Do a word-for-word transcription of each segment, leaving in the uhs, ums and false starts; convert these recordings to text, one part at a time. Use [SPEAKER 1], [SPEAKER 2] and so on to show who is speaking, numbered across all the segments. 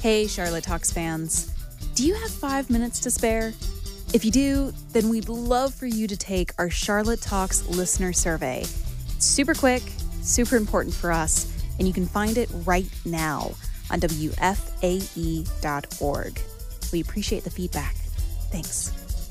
[SPEAKER 1] Hey, Charlotte Talks fans. Do you have five minutes to spare? If you do, then we'd love for you to take our Charlotte Talks listener survey. It's super quick, super important for us, and you can find it right now on W F A E dot org. We appreciate the feedback. Thanks.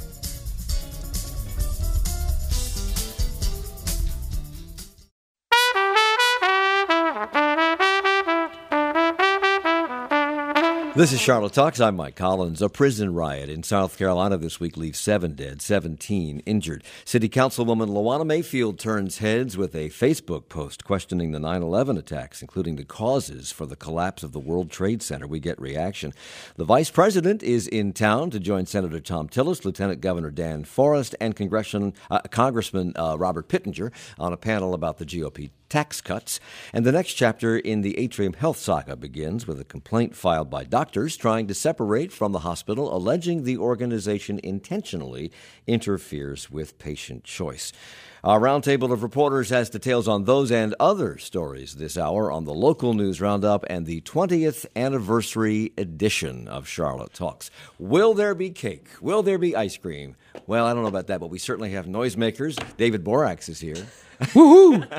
[SPEAKER 2] This is Charlotte Talks. I'm Mike Collins. A prison riot in South Carolina this week leaves seven dead, seventeen injured. City Councilwoman Lawana Mayfield turns heads with a Facebook post questioning the nine eleven attacks, including the causes for the collapse of the World Trade Center. We get reaction. The vice president is in town to join Senator Thom Tillis, Lieutenant Governor Dan Forest, and Congression, uh, Congressman uh, Robert Pittenger on a panel about the G O P tax cuts. And the next chapter in the Atrium Health saga begins with a complaint filed by doctors trying to separate from the hospital, alleging the organization intentionally interferes with patient choice. Our roundtable of reporters has details on those and other stories this hour on the local news roundup and the twentieth anniversary edition of Charlotte Talks. Will there be cake? Will there be ice cream? Well, I don't know about that, but we certainly have noisemakers. David Borax is here. Woohoo!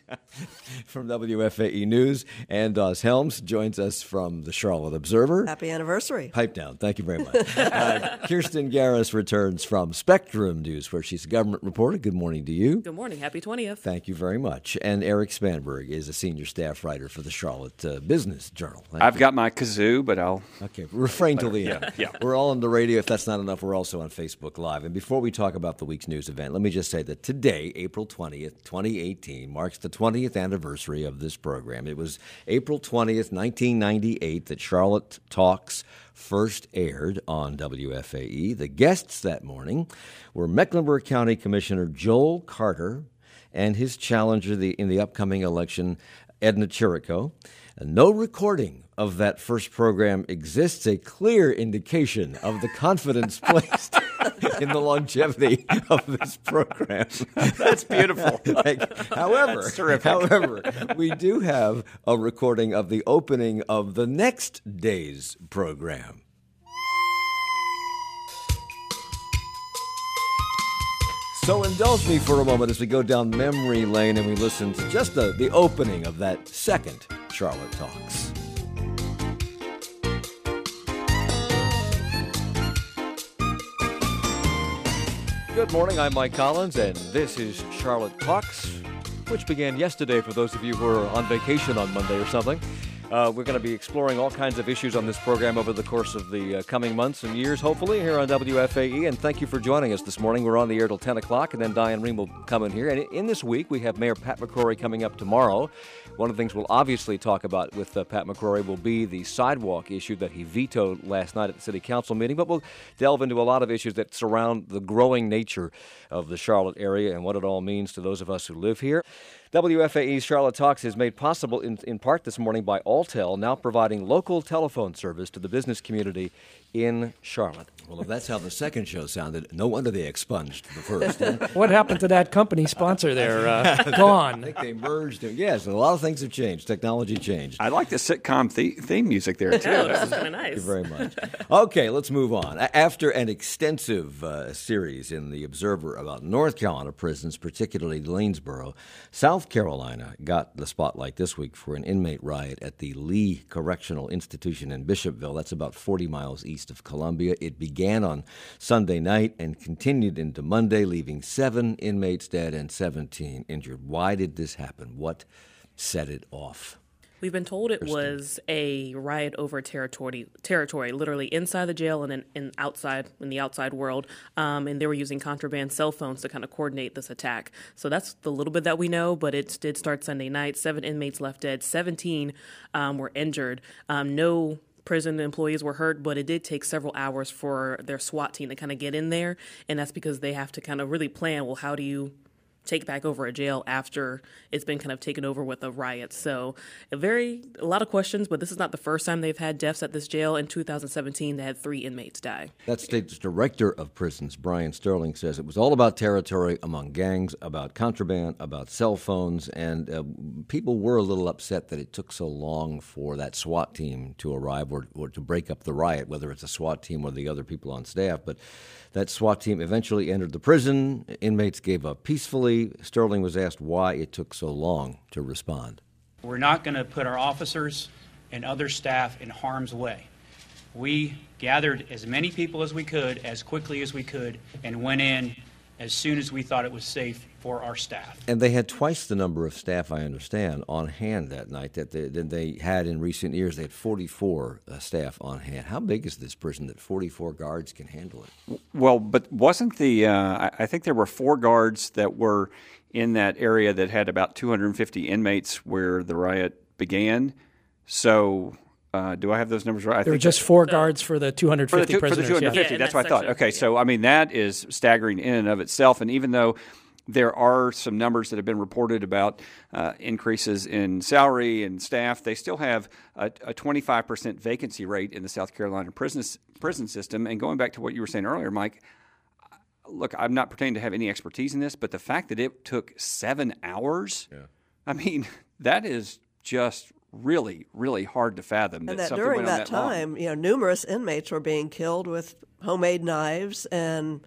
[SPEAKER 2] From W F A E News, and Oz Helms joins us from the Charlotte Observer.
[SPEAKER 3] Happy anniversary.
[SPEAKER 2] Pipe down. Thank you very much. uh, Kirsten Garris returns from Spectrum News, where she's a government reporter. Good morning to you.
[SPEAKER 4] Good morning. Happy twentieth.
[SPEAKER 2] Thank you very much. And Eric Spanberg is a senior staff writer for the Charlotte uh, Business Journal. Thank
[SPEAKER 5] I've
[SPEAKER 2] you.
[SPEAKER 5] got my kazoo, but I'll...
[SPEAKER 2] Okay, refrain till the
[SPEAKER 5] yeah,
[SPEAKER 2] end.
[SPEAKER 5] Yeah.
[SPEAKER 2] We're all on the radio. If that's not enough, we're also on Facebook Live. And before we talk about the week's news event, let me just say that today, April twentieth, twenty eighteen, marks the twentieth anniversary of this program. It was April twentieth, nineteen ninety-eight, that Charlotte Talks first aired on W F A E. The guests that morning were Mecklenburg County Commissioner Joel Carter and his challenger the, in the upcoming election, Edna Chirico. No recording of that first program exists, a clear indication of the confidence placed in the longevity of this program.
[SPEAKER 5] That's beautiful.
[SPEAKER 2] Like, however,
[SPEAKER 5] That's terrific.
[SPEAKER 2] however, we do have a recording of the opening of the next day's program. So indulge me for a moment as we go down memory lane and we listen to just the, the opening of that second Charlotte Talks. Good morning, I'm Mike Collins, and this is Charlotte Talks, which began yesterday for those of you who are on vacation on Monday or something. Uh, we're going to be exploring all kinds of issues on this program over the course of the uh, coming months and years, hopefully, here on W F A E. And thank you for joining us this morning. We're on the air till ten o'clock, and then Diane Rehm will come in here. And in this week, we have Mayor Pat McCrory coming up tomorrow. One of the things we'll obviously talk about with uh, Pat McCrory will be the sidewalk issue that he vetoed last night at the City Council meeting. But we'll delve into a lot of issues that surround the growing nature of the Charlotte area and what it all means to those of us who live here. W F A E's Charlotte Talks is made possible in, in part this morning by Alltel, now providing local telephone service to the business community in Charlotte. Well, if that's how the second show sounded, no wonder they expunged the first.
[SPEAKER 6] What happened to that company sponsor there? Uh, gone.
[SPEAKER 2] I think they merged. Yes, a lot of things have changed. Technology changed.
[SPEAKER 5] I like the sitcom the- theme music there, too.
[SPEAKER 4] Oh, this is kind of
[SPEAKER 2] Thank you
[SPEAKER 4] nice.
[SPEAKER 2] very much. Okay, let's move on. After an extensive uh, series in the Observer about North Carolina prisons, particularly Lanesboro, South Carolina got the spotlight this week for an inmate riot at the Lee Correctional Institution in Bishopville. That's about forty miles east of Columbia. It began on Sunday night and continued into Monday, leaving seven inmates dead and seventeen injured. Why did this happen? What set it off?
[SPEAKER 4] We've been told it
[SPEAKER 2] Kristen.
[SPEAKER 4] was a riot over territory, territory, literally inside the jail and in, in outside in the outside world. Um, and they were using contraband cell phones to kind of coordinate this attack. So that's the little bit that we know. But it did start Sunday night. Seven inmates left dead. Seventeen um, were injured. Um, no prison employees were hurt, but it did take several hours for their SWAT team to kind of get in there. And that's because they have to kind of really plan, well, how do you take back over a jail after it's been kind of taken over with a riot. So a very a lot of questions, but this is not the first time they've had deaths at this jail. In two thousand seventeen, they had three inmates die.
[SPEAKER 2] That state's director of prisons, Brian Sterling, says it was all about territory among gangs, about contraband, about cell phones, and uh, people were a little upset that it took so long for that SWAT team to arrive or, or to break up the riot, whether it's a SWAT team or the other people on staff. But that SWAT team eventually entered the prison. Inmates gave up peacefully. Sterling was asked why it took so long to respond.
[SPEAKER 3] We're not going to put our officers and other staff in harm's way. We gathered as many people as we could, as quickly as we could, and went in as soon as we thought it was safe for our staff.
[SPEAKER 2] And they had twice the number of staff, I understand, on hand that night that they, than they had in recent years. They had forty-four uh, staff on hand. How big is this prison that forty-four guards can handle it?
[SPEAKER 5] Well, but wasn't the, uh, I think there were four guards that were in that area that had about two hundred fifty inmates where the riot began. So uh, do I have those numbers right? I
[SPEAKER 6] There were
[SPEAKER 5] think
[SPEAKER 6] just
[SPEAKER 5] that,
[SPEAKER 6] four guards for the two hundred fifty
[SPEAKER 5] for the, two,
[SPEAKER 6] prisoners.
[SPEAKER 5] For the two hundred fifty,
[SPEAKER 4] yeah.
[SPEAKER 5] that's
[SPEAKER 4] Yeah,
[SPEAKER 5] what I thought.
[SPEAKER 4] section,
[SPEAKER 5] Okay,
[SPEAKER 4] yeah.
[SPEAKER 5] so I mean, that is staggering in and of itself. And even though there are some numbers that have been reported about uh, increases in salary and staff, they still have a, a twenty-five percent vacancy rate in the South Carolina prison, prison system. And going back to what you were saying earlier, Mike, look, I'm not pretending to have any expertise in this, but the fact that it took seven hours, yeah. I mean, that is just really, really hard to fathom.
[SPEAKER 7] And
[SPEAKER 5] that,
[SPEAKER 7] that during
[SPEAKER 5] went on
[SPEAKER 7] that,
[SPEAKER 5] that
[SPEAKER 7] time,
[SPEAKER 5] long.
[SPEAKER 7] you know, numerous inmates were being killed with homemade knives and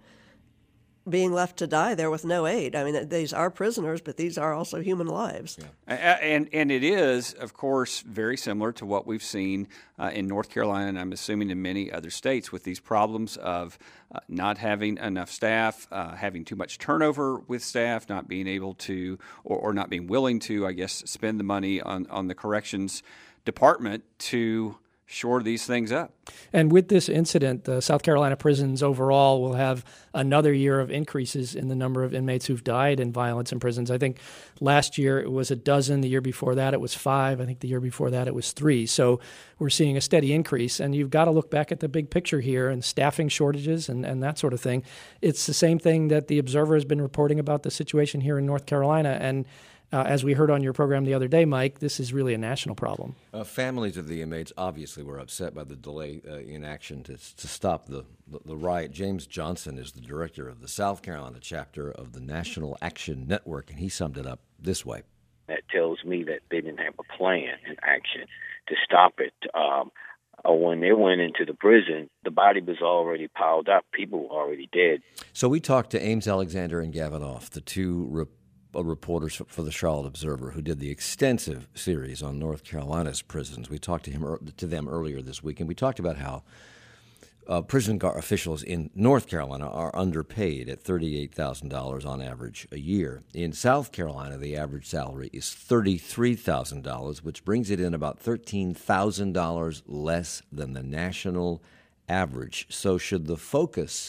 [SPEAKER 7] being left to die there with no aid. I mean, these are prisoners, but these are also human lives.
[SPEAKER 5] Yeah. And and it is, of course, very similar to what we've seen uh, in North Carolina, and I'm assuming in many other states, with these problems of uh, not having enough staff, uh, having too much turnover with staff, not being able to, or, or not being willing to, I guess, spend the money on, on the corrections department to shore these things up.
[SPEAKER 6] And with this incident, the South Carolina prisons overall will have another year of increases in the number of inmates who've died in violence in prisons. I think last year it was a dozen. The year before that it was five. I think the year before that it was three. So we're seeing a steady increase. And you've got to look back at the big picture here and staffing shortages and, and that sort of thing. It's the same thing that the Observer has been reporting about the situation here in North Carolina. And Uh, as we heard on your program the other day, Mike, this is really a national problem.
[SPEAKER 2] Uh, families of the inmates obviously were upset by the delay uh, in action to to stop the, the, the riot. James Johnson is the director of the South Carolina chapter of the National Action Network, and he summed it up this way.
[SPEAKER 8] That tells me that they didn't have a plan in action to stop it. Um, uh, when they went into the prison, the body was already piled up. People were already dead.
[SPEAKER 2] So we talked to Ames Alexander and Gavin Off, the two reporters. reporters for the Charlotte Observer, who did the extensive series on North Carolina's prisons. We talked to him to them earlier this week, and we talked about how uh, prison guard officials in North Carolina are underpaid at thirty-eight thousand dollars on average a year. In South Carolina, the average salary is thirty-three thousand dollars, which brings it in about thirteen thousand dollars less than the national average. So should the focus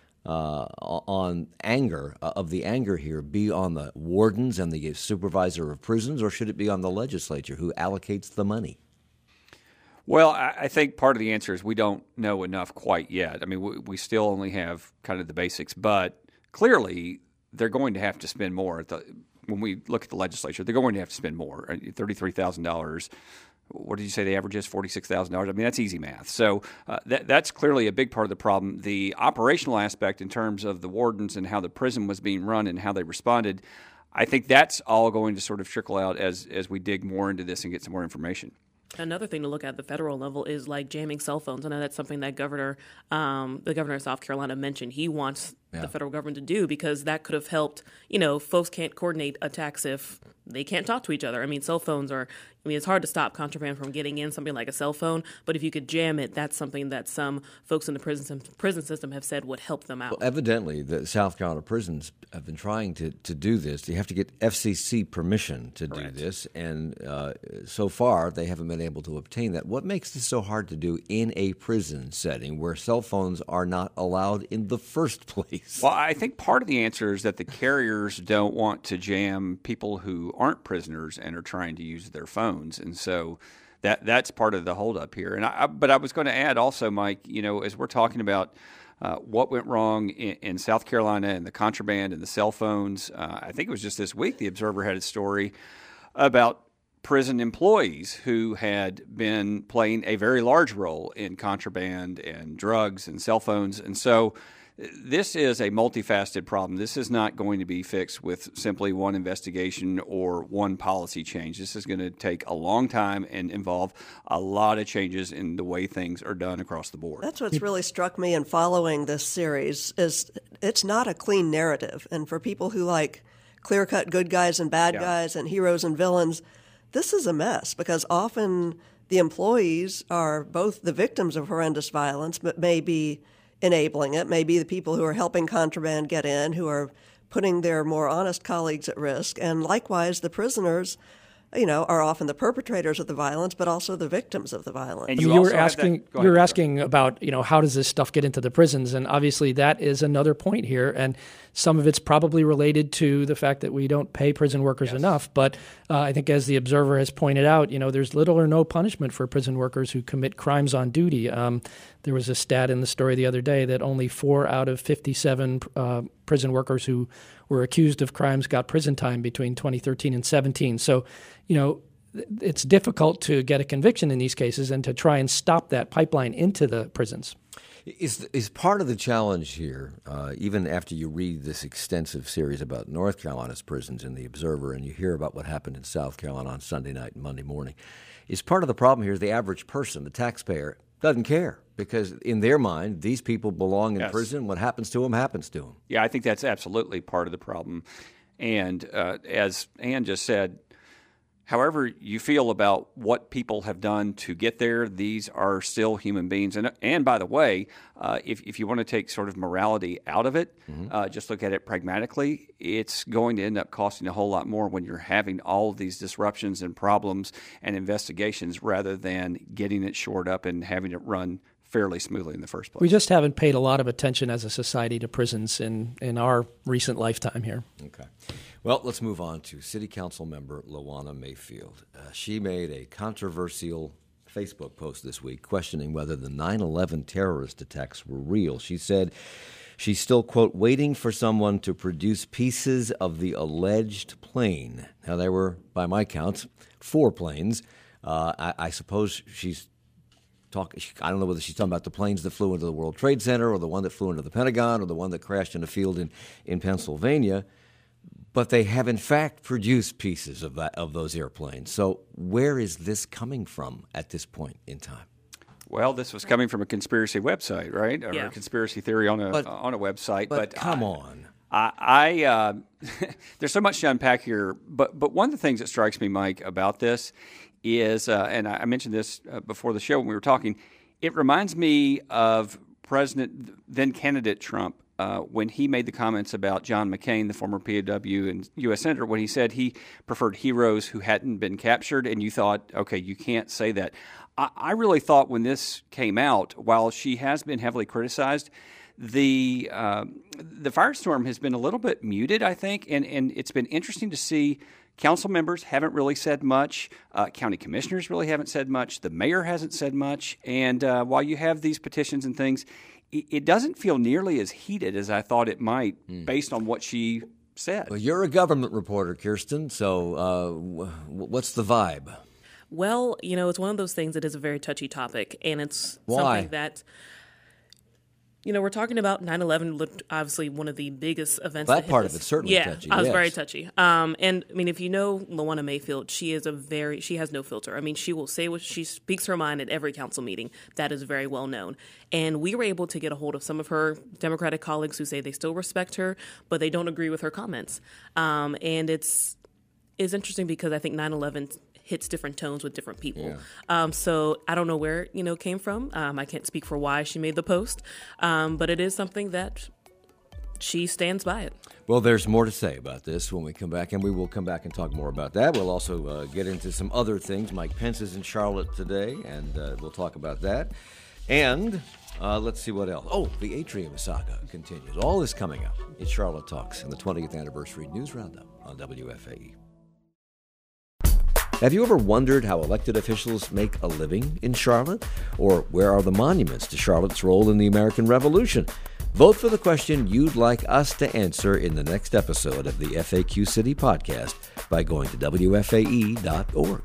[SPEAKER 2] Uh, on anger, uh, of the anger here, be on the wardens and the supervisor of prisons, or should it be on the legislature who allocates the money?
[SPEAKER 5] Well, I, I think part of the answer is we don't know enough quite yet. I mean, we, we still only have kind of the basics, but clearly they're going to have to spend more. At the, when we look at the legislature, they're going to have to spend more. thirty-three thousand dollars. What did you say the average is? forty-six thousand dollars. I mean, that's easy math. So uh, that, that's clearly a big part of the problem. The operational aspect in terms of the wardens and how the prison was being run and how they responded, I think that's all going to sort of trickle out as, as we dig more into this and get some more information.
[SPEAKER 4] Another thing to look at the federal level is like jamming cell phones. I know that's something that Governor, um, the governor of South Carolina mentioned he wants yeah. the federal government to do, because that could have helped. You know, folks can't coordinate attacks if they can't talk to each other. I mean, cell phones are, I mean, it's hard to stop contraband from getting in, something like a cell phone, but if you could jam it, that's something that some folks in the prison prison system have said would help them out.
[SPEAKER 2] Well, evidently, the South Carolina prisons have been trying to, to do this. You have to get F C C permission to Correct. do this, and uh, so far they haven't been able to obtain that. What makes this so hard to do in a prison setting where cell phones are not allowed in the first place?
[SPEAKER 5] Well, I think part of the answer is that the carriers don't want to jam people who aren't prisoners and are trying to use their phones. And so that that's part of the holdup here. And I, but I was going to add also, Mike, you know, as we're talking about uh, what went wrong in, in South Carolina and the contraband and the cell phones, uh, I think it was just this week the Observer had a story about prison employees who had been playing a very large role in contraband and drugs and cell phones. And so this is a multifaceted problem. This is not going to be fixed with simply one investigation or one policy change. This is going to take a long time and involve a lot of changes in the way things are done across the board.
[SPEAKER 7] That's what's really struck me in following this series is it's not a clean narrative. And for people who like clear-cut good guys and bad yeah. guys and heroes and villains, this is a mess because often the employees are both the victims of horrendous violence, but may be enabling it, may be the people who are helping contraband get in, who are putting their more honest colleagues at risk. And likewise, the prisoners, you know, are often the perpetrators of the violence, but also the victims of the violence.
[SPEAKER 6] And you, you were asking, you were asking about, you know, how does this stuff get into the prisons? And obviously that is another point here. And some of it's probably related to the fact that we don't pay prison workers yes. enough. But uh, I think as the Observer has pointed out, you know, there's little or no punishment for prison workers who commit crimes on duty. Um, there was a stat in the story the other day that only four out of fifty-seven uh, prison workers who were accused of crimes got prison time between twenty thirteen and seventeen. So, you know, it's difficult to get a conviction in these cases and to try and stop that pipeline into the prisons.
[SPEAKER 2] Is is part of the challenge here, uh, even after you read this extensive series about North Carolina's prisons in the Observer and you hear about what happened in South Carolina on Sunday night and Monday morning, is part of the problem here is the average person, the taxpayer, doesn't care because in their mind, these people belong in yes. prison. What happens to them happens to them.
[SPEAKER 5] Yeah, I think that's absolutely part of the problem. And uh, as Ann just said, however you feel about what people have done to get there, these are still human beings. And and by the way, uh, if, if you want to take sort of morality out of it, mm-hmm. uh, just look at it pragmatically, it's going to end up costing a whole lot more when you're having all of these disruptions and problems and investigations rather than getting it shored up and having it run fairly smoothly in the first place.
[SPEAKER 6] We just haven't paid a lot of attention as a society to prisons in, in our recent lifetime here.
[SPEAKER 2] Okay. Well, let's move on to City Council member Luana Mayfield. Uh, she made a controversial Facebook post this week questioning whether the nine eleven terrorist attacks were real. She said she's still, quote, waiting for someone to produce pieces of the alleged plane. Now, there were, by my count, four planes. Uh, I, I suppose she's talking, I don't know whether she's talking about the planes that flew into the World Trade Center or the one that flew into the Pentagon or the one that crashed in a field in, in Pennsylvania. But they have, in fact, produced pieces of that, of those airplanes. So where is this coming from at this point in time?
[SPEAKER 5] Well, this was coming from a conspiracy website, right? Or yeah. a conspiracy theory on a but, on a website.
[SPEAKER 2] But, but come
[SPEAKER 5] I,
[SPEAKER 2] on.
[SPEAKER 5] I, I uh, there's so much to unpack here. But but one of the things that strikes me, Mike, about this is, uh, and I mentioned this uh, before the show when we were talking, it reminds me of President, then candidate Trump. Uh, when he made the comments about John McCain, the former P O W and U S Senator, when he said he preferred heroes who hadn't been captured, and you thought, okay, you can't say that. I, I really thought when this came out, while she has been heavily criticized, the uh, the firestorm has been a little bit muted, I think, and, and it's been interesting to see. Council members haven't really said much. Uh, county commissioners really haven't said much. The mayor hasn't said much. And uh, while you have these petitions and things, it, it doesn't feel nearly as heated as I thought it might mm. based on what she said.
[SPEAKER 2] Well, you're a government reporter, Kirsten, so uh, w- what's the vibe?
[SPEAKER 4] Well, you know, it's one of those things that is a very touchy topic, and it's
[SPEAKER 2] Why?
[SPEAKER 4] something that... You know, we're talking about nine eleven, obviously one of the biggest events.
[SPEAKER 2] That,
[SPEAKER 4] that
[SPEAKER 2] part
[SPEAKER 4] hit
[SPEAKER 2] of it's certainly
[SPEAKER 4] yeah,
[SPEAKER 2] touchy.
[SPEAKER 4] I was
[SPEAKER 2] yes.
[SPEAKER 4] very touchy. Um, and I mean, if you know Luana Mayfield, she is a very, she has no filter. I mean, she will say what she speaks her mind at every council meeting. That is very well known. And we were able to get a hold of some of her Democratic colleagues who say they still respect her, but they don't agree with her comments. Um, and it's, it's interesting because I think nine eleven hits different tones with different people. Yeah. Um, so I don't know where, you know, came from. Um, I can't speak for why she made the post, um, but it is something that she stands by it.
[SPEAKER 2] Well, there's more to say about this when we come back, and we will come back and talk more about that. We'll also uh, get into some other things. Mike Pence is in Charlotte today, and uh, we'll talk about that. And uh, let's see what else. Oh, the Atrium saga continues. All this coming up in Charlotte Talks and the twentieth Anniversary News Roundup on W F A E. Have you ever wondered how elected officials make a living in Charlotte? Or where are the monuments to Charlotte's role in the American Revolution? Vote for the question you'd like us to answer in the next episode of the F A Q City podcast by going to W F A E dot org.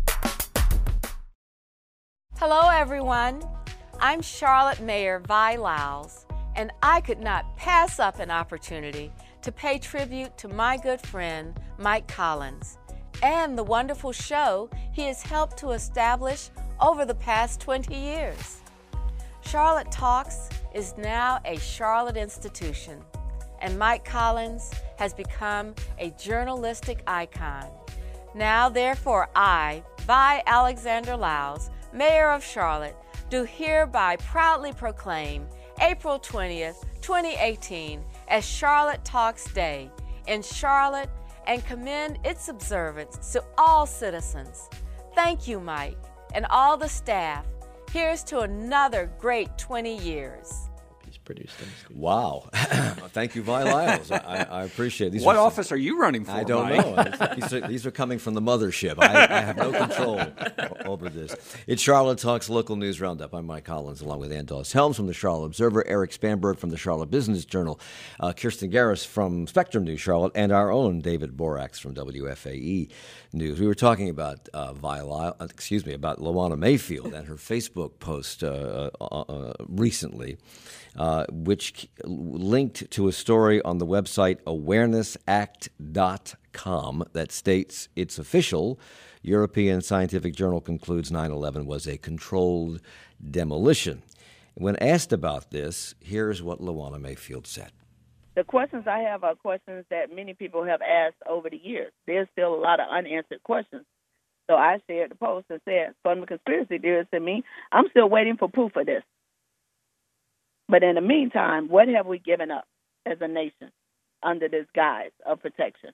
[SPEAKER 9] Hello, everyone. I'm Charlotte Mayor Vi Lyles, and I could not pass up an opportunity to pay tribute to my good friend, Mike Collins, and the wonderful show he has helped to establish over the past twenty years. Charlotte Talks is now a Charlotte institution, and Mike Collins has become a journalistic icon. Now, therefore, I, Vi Alexander Lyles, Mayor of Charlotte, do hereby proudly proclaim April twentieth, twenty eighteen as Charlotte Talks Day in Charlotte and commend its observance to all citizens. Thank you, Mike, and all the staff. Here's to another great twenty years.
[SPEAKER 6] He's produced them.
[SPEAKER 2] Wow. Thank you, Vi Lyles. I, I appreciate it. These
[SPEAKER 5] what
[SPEAKER 2] are
[SPEAKER 5] office
[SPEAKER 2] some,
[SPEAKER 5] are you running for,
[SPEAKER 2] I don't
[SPEAKER 5] Mike?
[SPEAKER 2] know. These are, these are coming from the mothership. I, I have no control over this. It's Charlotte Talks Local News Roundup. I'm Mike Collins, along with Ann Dawes Helms from the Charlotte Observer, Eric Spanberg from the Charlotte Business Journal, uh, Kirsten Garris from Spectrum News Charlotte, and our own David Borax from W F A E News. We were talking about uh, Vi Lyles, excuse me, about Lawana Mayfield and her Facebook post uh, uh, uh, recently. Uh, which linked to a story on the website awareness act dot com that states its official European Scientific Journal concludes nine eleven was a controlled demolition. When asked about this, here's what Lawana Mayfield said.
[SPEAKER 10] The questions I have are questions that many people have asked over the years. There's still a lot of unanswered questions. So I shared the post and said, from the conspiracy theorists and me, I'm still waiting for proof of this. But in the meantime, what have we given up as a nation under this guise of protection?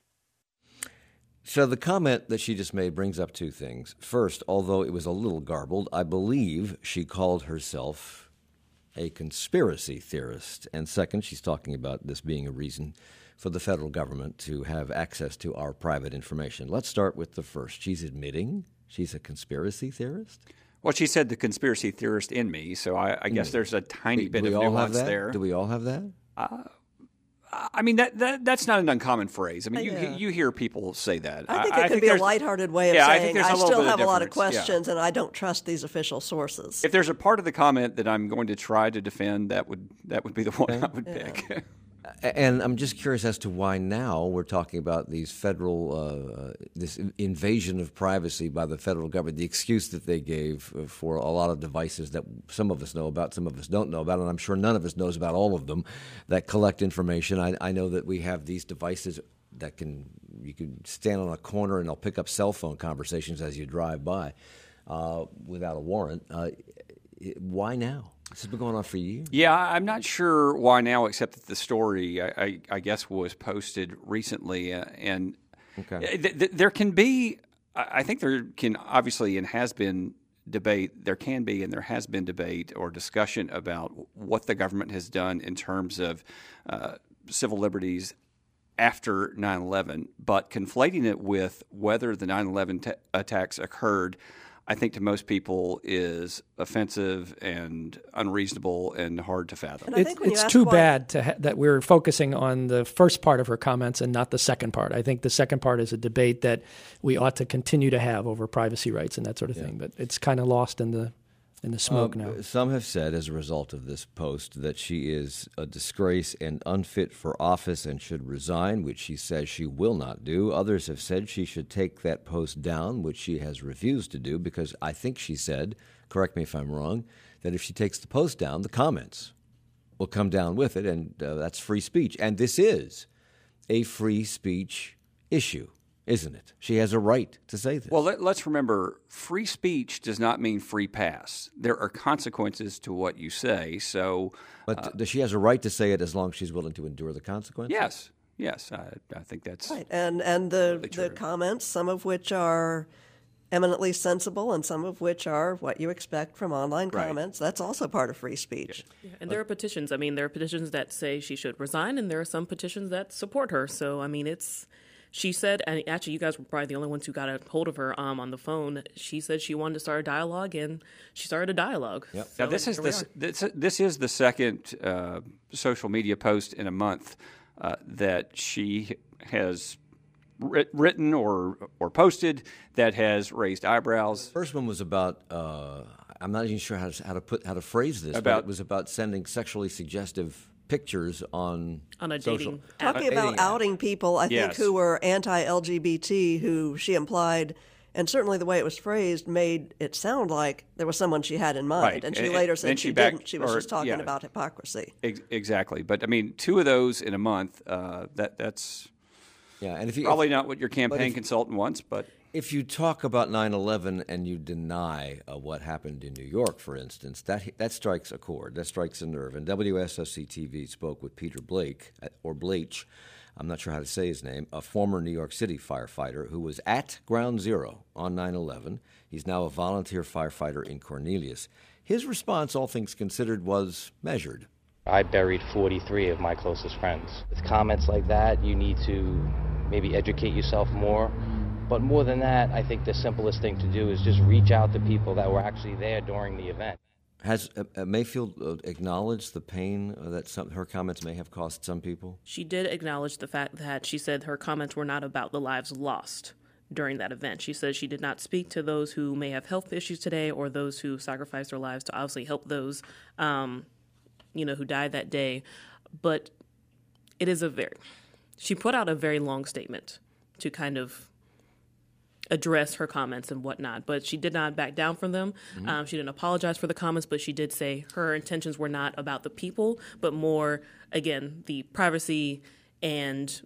[SPEAKER 2] So the comment that she just made brings up two things. First, although it was a little garbled, I believe she called herself a conspiracy theorist. And second, she's talking about this being a reason for the federal government to have access to our private information. Let's start with the first. She's admitting she's a conspiracy theorist?
[SPEAKER 5] Well, she said the conspiracy theorist in me, so I, I guess there's a tiny
[SPEAKER 2] Do
[SPEAKER 5] bit
[SPEAKER 2] we
[SPEAKER 5] of
[SPEAKER 2] all have
[SPEAKER 5] nuance
[SPEAKER 2] that?
[SPEAKER 5] there.
[SPEAKER 2] Do we all have that?
[SPEAKER 5] Uh, I mean, that, that that's not an uncommon phrase. I mean, you
[SPEAKER 7] Yeah.
[SPEAKER 5] you hear people say that.
[SPEAKER 7] I think it
[SPEAKER 5] I, I
[SPEAKER 7] could
[SPEAKER 5] think
[SPEAKER 7] be a
[SPEAKER 5] there's-
[SPEAKER 7] lighthearted way of
[SPEAKER 5] yeah, I
[SPEAKER 7] saying
[SPEAKER 5] think there's
[SPEAKER 7] I,
[SPEAKER 5] a little
[SPEAKER 7] still
[SPEAKER 5] bit of
[SPEAKER 7] have a lot of
[SPEAKER 5] difference, yeah.
[SPEAKER 7] questions and I don't trust these official sources.
[SPEAKER 5] If there's a part of the comment that I'm going to try to defend, that would that would be the one I would
[SPEAKER 7] Yeah.
[SPEAKER 5] pick.
[SPEAKER 2] And I'm just curious as to why now we're talking about these federal, uh, this invasion of privacy by the federal government, the excuse that they gave for a lot of devices that some of us know about, some of us don't know about, and I'm sure none of us knows about all of them that collect information. I, I know that we have these devices that can, you can stand on a corner and they'll pick up cell phone conversations as you drive by uh, without a warrant. Uh, why now? This has been going on for years.
[SPEAKER 5] Yeah, I'm not sure why now, except that the story, I, I, I guess, was posted recently, uh, and
[SPEAKER 2] Okay.
[SPEAKER 5] th- th- there can be, I think there can obviously and has been debate, there can be and there has been debate or discussion about what the government has done in terms of uh, civil liberties after nine eleven, but conflating it with whether the nine eleven t- attacks occurred, I think to most people is offensive and unreasonable and hard to fathom.
[SPEAKER 7] And I
[SPEAKER 6] It's,
[SPEAKER 7] think when you
[SPEAKER 6] it's
[SPEAKER 7] ask
[SPEAKER 6] too
[SPEAKER 7] why-
[SPEAKER 6] bad to ha- that we're focusing on the first part of her comments and not the second part. I think the second part is a debate that we ought to continue to have over privacy rights and that sort of thing. But it's kind of lost in the in the smoke
[SPEAKER 2] Um,
[SPEAKER 6] now.
[SPEAKER 2] Some have said, as a result of this post, that she is a disgrace and unfit for office and should resign, which she says she will not do. Others have said she should take that post down, which she has refused to do, because I think she said, correct me if I'm wrong, that if she takes the post down, the comments will come down with it, and uh, that's free speech. And this is a free speech issue, isn't it? She has a right to say this.
[SPEAKER 5] Well, let, let's remember, free speech does not mean free pass. There are consequences to what you say. So,
[SPEAKER 2] but
[SPEAKER 5] uh,
[SPEAKER 2] does she has a right to say it as long as she's willing to endure the consequences?
[SPEAKER 5] yes, yes, I, I think that's
[SPEAKER 7] Right, and and the
[SPEAKER 5] Totally
[SPEAKER 7] the
[SPEAKER 5] true.
[SPEAKER 7] comments, some of which are eminently sensible, and some of which are what you expect from online
[SPEAKER 5] Right.
[SPEAKER 7] comments. That's also part of free speech.
[SPEAKER 4] Yeah, and there are petitions. I mean, there are petitions that say she should resign, and there are some petitions that support her. So, I mean, it's She said, and actually you guys were probably the only ones who got a hold of her um, on the phone. She said she wanted to start a dialogue, and she started a dialogue.
[SPEAKER 2] Yep.
[SPEAKER 5] So now this is the, this, this is the second uh, social media post in a month uh, that she has writ- written or or posted that has raised eyebrows.
[SPEAKER 2] The first one was about. Uh, I'm not even sure how to, how to put how to phrase this.
[SPEAKER 5] About,
[SPEAKER 2] but it was about sending sexually suggestive pictures on
[SPEAKER 4] on a
[SPEAKER 2] social,
[SPEAKER 4] dating
[SPEAKER 7] talking
[SPEAKER 2] a
[SPEAKER 7] about
[SPEAKER 2] dating
[SPEAKER 7] outing
[SPEAKER 2] app.
[SPEAKER 7] people, I
[SPEAKER 5] Yes.
[SPEAKER 7] think, who were anti-L G B T, who she implied, and certainly the way it was phrased made it sound like there was someone she had in mind.
[SPEAKER 5] Right.
[SPEAKER 7] And she
[SPEAKER 5] And-
[SPEAKER 7] later
[SPEAKER 5] and
[SPEAKER 7] said
[SPEAKER 5] she
[SPEAKER 7] she,
[SPEAKER 5] back-
[SPEAKER 7] didn't. She was
[SPEAKER 5] or-
[SPEAKER 7] just talking
[SPEAKER 5] yeah.
[SPEAKER 7] about hypocrisy.
[SPEAKER 5] Ex- exactly, but I mean, two of those in a month. Uh, that that's
[SPEAKER 2] Yeah, and if you
[SPEAKER 5] probably
[SPEAKER 2] if,
[SPEAKER 5] not what your campaign
[SPEAKER 2] if-
[SPEAKER 5] consultant wants, but.
[SPEAKER 2] If you talk about nine eleven and you deny uh, what happened in New York, for instance, that that strikes a chord, that strikes a nerve. And W S O C T V spoke with Peter Blake, uh, or Bleach, I'm not sure how to say his name, a former New York City firefighter who was at Ground Zero on nine eleven. He's now a volunteer firefighter in Cornelius. His response, all things considered, was measured.
[SPEAKER 11] I buried forty-three of my closest friends. With comments like that, you need to maybe educate yourself more. But more than that, I think the simplest thing to do is just reach out to people that were actually there during the event.
[SPEAKER 2] Has uh, Mayfield uh, acknowledged the pain uh, that some, her comments may have cost some people?
[SPEAKER 4] She did acknowledge the fact that she said her comments were not about the lives lost during that event. She said she did not speak to those who may have health issues today or those who sacrificed their lives to obviously help those, um, you know, who died that day. But it is a very, she put out a very long statement to kind of address her comments and whatnot, but she did not back down from them. Mm-hmm. Um, she didn't apologize for the comments, but she did say her intentions were not about the people, but more, again, the privacy and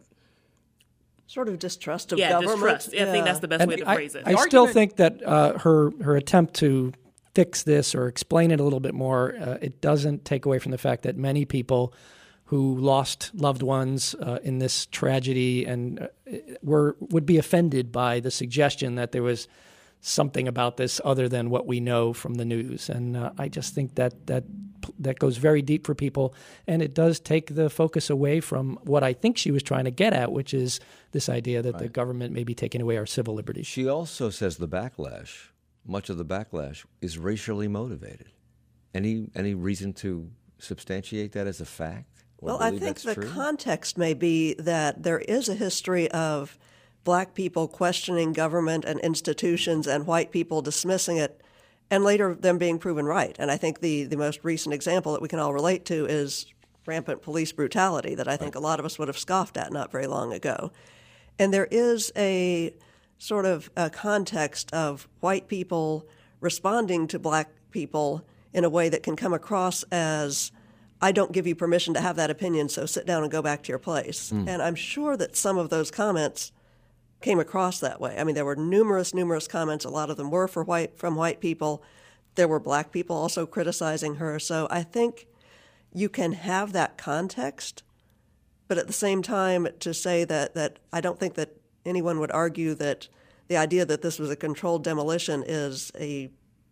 [SPEAKER 7] sort of distrust of
[SPEAKER 4] yeah,
[SPEAKER 7] government.
[SPEAKER 4] distrust.
[SPEAKER 7] Yeah.
[SPEAKER 4] I think that's the best
[SPEAKER 6] And
[SPEAKER 4] way to
[SPEAKER 6] I,
[SPEAKER 4] phrase it.
[SPEAKER 6] I still think that uh, her her attempt to fix this or explain it a little bit more, uh, it doesn't take away from the fact that many people who lost loved ones uh, in this tragedy and uh, were would be offended by the suggestion that there was something about this other than what we know from the news. And uh, I just think that that that goes very deep for people, and it does take the focus away from what I think she was trying to get at, which is this idea that right. the government may be taking away our civil liberties.
[SPEAKER 2] She also says the backlash, much of the backlash, is racially motivated. Any any reason to substantiate that as a fact?
[SPEAKER 7] Well, I think the
[SPEAKER 2] true?
[SPEAKER 7] context may be that there is a history of black people questioning government and institutions and white people dismissing it, and later them being proven right. And I think the, the most recent example that we can all relate to is rampant police brutality that I think right. a lot of us would have scoffed at not very long ago. And there is a sort of a context of white people responding to black people in a way that can come across as, I don't give you permission to have that opinion, so sit down and go back to your place. Mm. And I'm sure that some of those comments came across that way. I mean, there were numerous, numerous comments. A lot of them were for white from white people. There were black people also criticizing her. So I think you can have that context, but at the same time, to say that, that I don't think that anyone would argue that the idea that this was a controlled demolition is a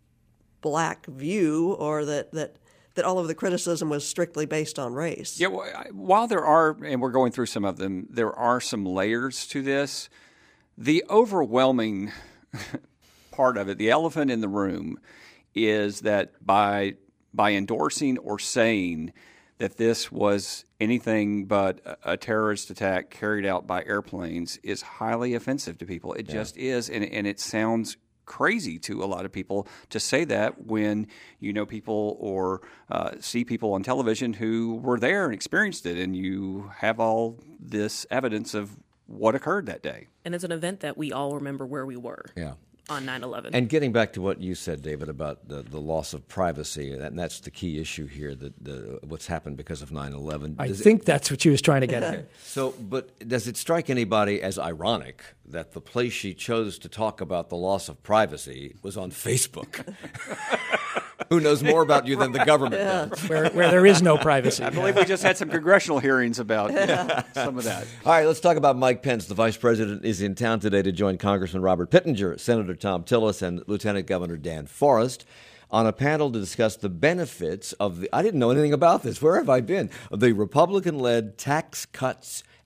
[SPEAKER 7] black view, or that, that that all of the criticism was strictly based on race.
[SPEAKER 5] Yeah, well, while there are, and we're going through some of them, there are some layers to this. The overwhelming part of it, the elephant in the room, is that by by endorsing or saying that this was anything but a terrorist attack carried out by airplanes is highly offensive to people. It yeah. just is, and, and it sounds crazy to a lot of people to say that when you know people or uh, see people on television who were there and experienced it, and you have all this evidence of what occurred that day.
[SPEAKER 4] And it's an event that we all remember where we were.
[SPEAKER 2] Yeah.
[SPEAKER 4] On nine eleven.
[SPEAKER 2] And getting back to what you said, David, about the, the loss of privacy, and that's the key issue here, that the, what's happened because of nine eleven.
[SPEAKER 6] I think it, that's what she was trying to get at.
[SPEAKER 2] So, but does it strike anybody as ironic that the place she chose to talk about the loss of privacy was on Facebook? Who knows more about you than the government
[SPEAKER 7] yeah.
[SPEAKER 2] does?
[SPEAKER 6] Where, where there is no privacy.
[SPEAKER 5] I believe we just had some congressional hearings about yeah, some of that.
[SPEAKER 2] All right, let's talk about Mike Pence. The vice president is in town today to join Congressman Robert Pittenger, Senator Tom Tillis, and Lieutenant Governor Dan Forest on a panel to discuss the benefits of the, I didn't know anything about this, where have I been, of the Republican-led Tax Cuts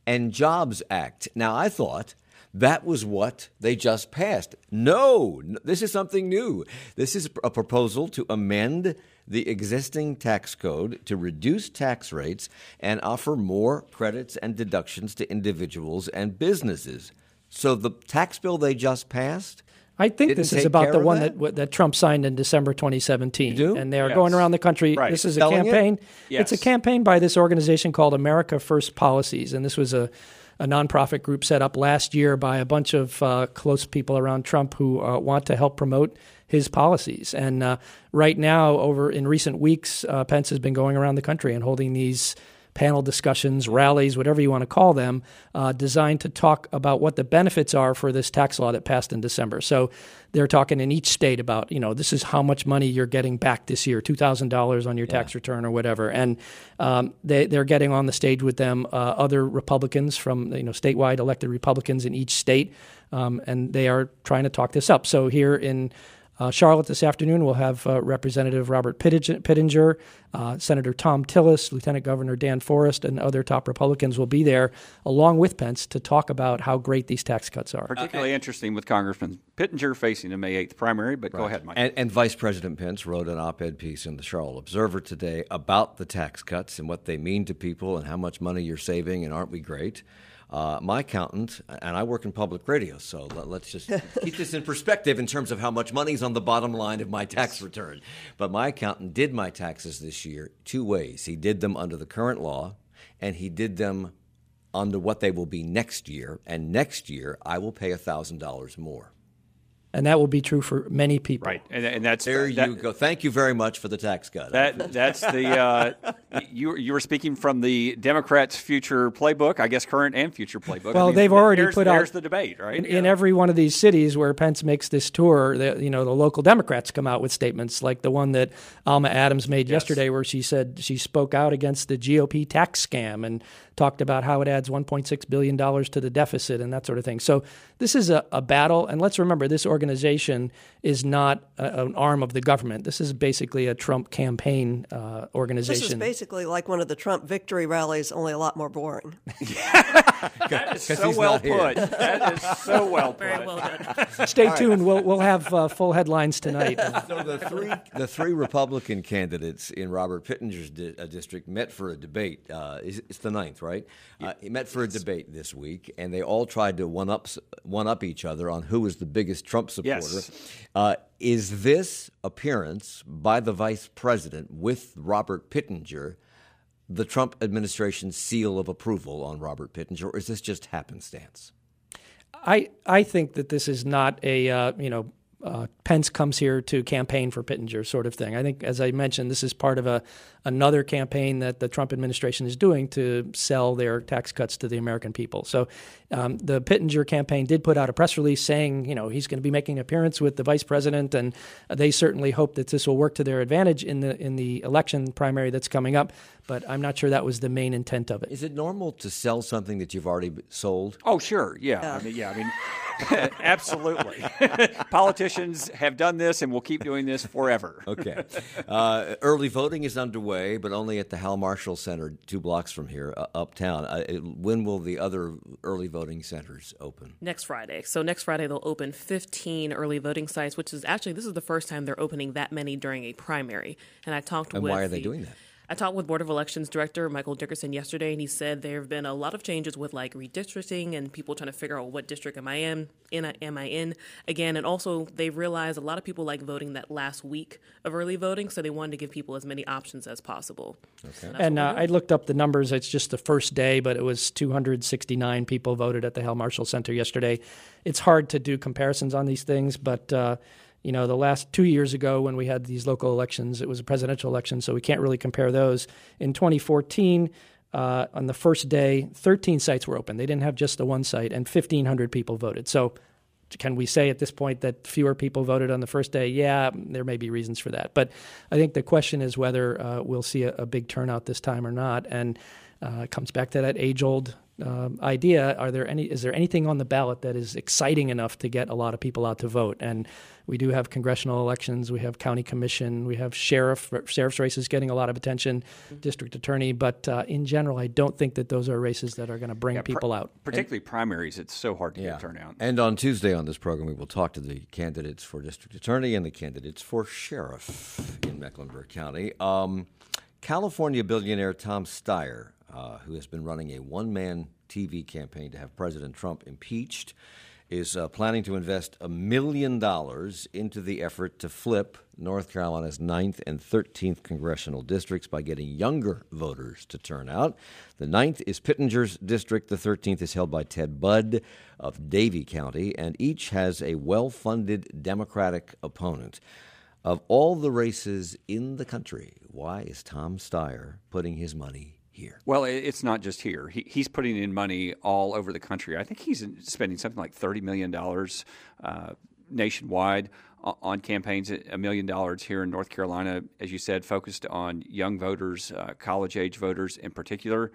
[SPEAKER 2] and Jobs Act. Now, I thought that was what they just passed. No, this is something new. This is a proposal to amend the existing tax code to reduce tax rates and offer more credits and deductions to individuals and businesses. So the tax bill they just passed,
[SPEAKER 6] I think this is about the one that? that that Trump signed in December twenty seventeen.
[SPEAKER 2] You do?
[SPEAKER 6] And they are
[SPEAKER 5] Yes.
[SPEAKER 6] going around the country.
[SPEAKER 5] Right.
[SPEAKER 6] This is a
[SPEAKER 2] Selling it?
[SPEAKER 6] campaign.
[SPEAKER 5] Yes.
[SPEAKER 6] It's a campaign by this organization called America First Policies. And this was a, a nonprofit group set up last year by a bunch of uh, close people around Trump who uh, want to help promote his policies. And uh, right now, over in recent weeks, uh, Pence has been going around the country and holding these panel discussions, rallies, whatever you want to call them, uh, designed to talk about what the benefits are for this tax law that passed in December. So they're talking in each state about, you know, this is how much money you're getting back this year, two thousand dollars on your yeah. tax return or whatever. And um, they, they're getting on the stage with them uh, other Republicans from, you know, statewide elected Republicans in each state, um, and they are trying to talk this up. So here in Uh, Charlotte this afternoon, we'll have uh, Representative Robert Pittenger, uh, Senator Thom Tillis, Lieutenant Governor Dan Forest, and other top Republicans will be there, along with Pence, to talk about how great these tax cuts are.
[SPEAKER 5] Particularly uh, interesting with Congressman Pittenger facing the May eighth primary, but right. go ahead, Mike.
[SPEAKER 2] And, and Vice President Pence wrote an op-ed piece in the Charlotte Observer today about the tax cuts and what they mean to people and how much money you're saving, and aren't we great? Uh, my accountant, and I work in public radio, so let, let's just keep this in perspective in terms of how much money's on the bottom line of my tax return. But my accountant did my taxes this year two ways. He did them under the current law, and he did them under what they will be next year. And next year, I will pay one thousand dollars more.
[SPEAKER 6] And that will be true for many people.
[SPEAKER 5] Right, and, and that's
[SPEAKER 2] there.
[SPEAKER 5] That,
[SPEAKER 2] you go. Thank you very much for the tax cut.
[SPEAKER 5] That that's the uh, you you were speaking from the Democrats' future playbook, I guess, current and future playbook.
[SPEAKER 6] Well,
[SPEAKER 5] I mean,
[SPEAKER 6] they've already
[SPEAKER 5] there's,
[SPEAKER 6] put
[SPEAKER 5] there's
[SPEAKER 6] out
[SPEAKER 5] there's the debate, right?
[SPEAKER 6] In,
[SPEAKER 5] yeah.
[SPEAKER 6] in every one of these cities where Pence makes this tour, the, you know, the local Democrats come out with statements like the one that Alma Adams made yes. yesterday, where she said she spoke out against the G O P tax scam and talked about how it adds one point six billion dollars to the deficit and that sort of thing. So this is a, a battle. And let's remember, this organization is not a, an arm of the government. This is basically a Trump campaign uh, organization.
[SPEAKER 7] This is basically like one of the Trump victory rallies, only a lot more boring.
[SPEAKER 5] That is so well put. That is so well put.
[SPEAKER 4] Very well done.
[SPEAKER 6] Stay tuned. We'll we'll have uh, full headlines tonight.
[SPEAKER 2] So the three the three Republican candidates in Robert Pittenger's di- uh, district met for a debate. Uh, it's, it's the ninth, right? Uh, he met for a debate this week, and they all tried to one up one up each other on who was the biggest Trump supporter.
[SPEAKER 5] Yes.
[SPEAKER 2] Uh, is this appearance by the vice president with Robert Pittenger the Trump administration's seal of approval on Robert Pittenger, or is this just happenstance?
[SPEAKER 6] I I think that this is not a uh, you know uh, Pence comes here to campaign for Pittenger sort of thing. I think, as I mentioned, this is part of a another campaign that the Trump administration is doing to sell their tax cuts to the American people. So um, the Pittenger campaign did put out a press release saying, you know, he's going to be making an appearance with the vice president, and they certainly hope that this will work to their advantage in the in the election primary that's coming up. But I'm not sure that was the main intent of it.
[SPEAKER 2] Is it normal to sell something that you've already sold?
[SPEAKER 5] Oh, sure. Yeah. yeah. I mean, yeah. I mean, absolutely. Politicians have done this and will keep doing this forever.
[SPEAKER 2] Okay. Uh, early voting is underway, but only at the Hal Marshall Center, two blocks from here, uh, uptown. Uh, it, when will the other early voting centers open?
[SPEAKER 4] Next Friday. So next Friday they'll open fifteen early voting sites, which is actually, this is the first time they're opening that many during a primary. And I talked
[SPEAKER 2] and
[SPEAKER 4] with...
[SPEAKER 2] why are they
[SPEAKER 4] the,
[SPEAKER 2] doing that?
[SPEAKER 4] I talked with Board of Elections Director Michael Dickerson yesterday, and he said there have been a lot of changes with like redistricting and people trying to figure out what district am I in, in am I in again. And also they've realized a lot of people like voting that last week of early voting, so they wanted to give people as many options as possible.
[SPEAKER 2] Okay.
[SPEAKER 6] And uh, I looked up the numbers. It's just the first day, but it was two hundred sixty-nine people voted at the Hal Marshall Center yesterday. It's hard to do comparisons on these things, but uh, you know, the last two years ago when we had these local elections, it was a presidential election, so we can't really compare those. In twenty fourteen, uh, on the first day, thirteen sites were open. They didn't have just the one site, and fifteen hundred people voted. So can we say at this point that fewer people voted on the first day? Yeah, there may be reasons for that. But I think the question is whether uh, we'll see a, a big turnout this time or not. And uh, it comes back to that age-old um, idea, are there any? Is there anything on the ballot that is exciting enough to get a lot of people out to vote? And we do have congressional elections, we have county commission, we have sheriff sheriff's races getting a lot of attention, mm-hmm. district attorney. But uh, in general, I don't think that those are races that are going to bring
[SPEAKER 5] yeah,
[SPEAKER 6] people
[SPEAKER 5] pr-
[SPEAKER 6] out.
[SPEAKER 5] Particularly and, primaries, it's so hard to
[SPEAKER 2] yeah.
[SPEAKER 5] get turnout.
[SPEAKER 2] And on Tuesday on this program, we will talk to the candidates for district attorney and the candidates for sheriff in Mecklenburg County. Um, California billionaire Tom Steyer, uh, who has been running a one-man T V campaign to have President Trump impeached, is uh, planning to invest a million dollars into the effort to flip North Carolina's ninth and thirteenth congressional districts by getting younger voters to turn out. The ninth is Pittenger's district. The thirteenth is held by Ted Budd of Davie County, and each has a well-funded Democratic opponent. Of all the races in the country, why is Tom Steyer putting his money here?
[SPEAKER 5] Well, it's not just here. He, he's putting in money all over the country. I think he's spending something like thirty million dollars uh, nationwide on campaigns, a million dollars here in North Carolina, as you said, focused on young voters, uh, college-age voters in particular.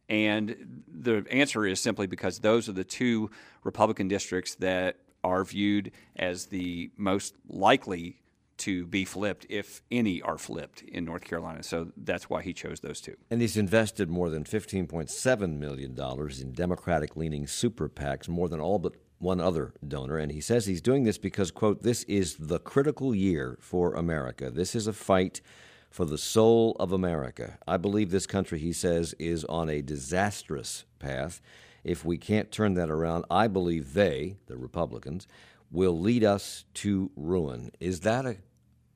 [SPEAKER 5] And the answer is simply because those are the two Republican districts that are viewed as the most likely to be flipped, if any are flipped in North Carolina. So that's why he chose those two.
[SPEAKER 2] And he's invested more than fifteen point seven million dollars in Democratic-leaning super PACs, more than all but one other donor. And he says he's doing this because, quote, this is the critical year for America. This is a fight for the soul of America. I believe this country, he says, is on a disastrous path. If we can't turn that around, I believe they, the Republicans, will lead us to ruin. Is that a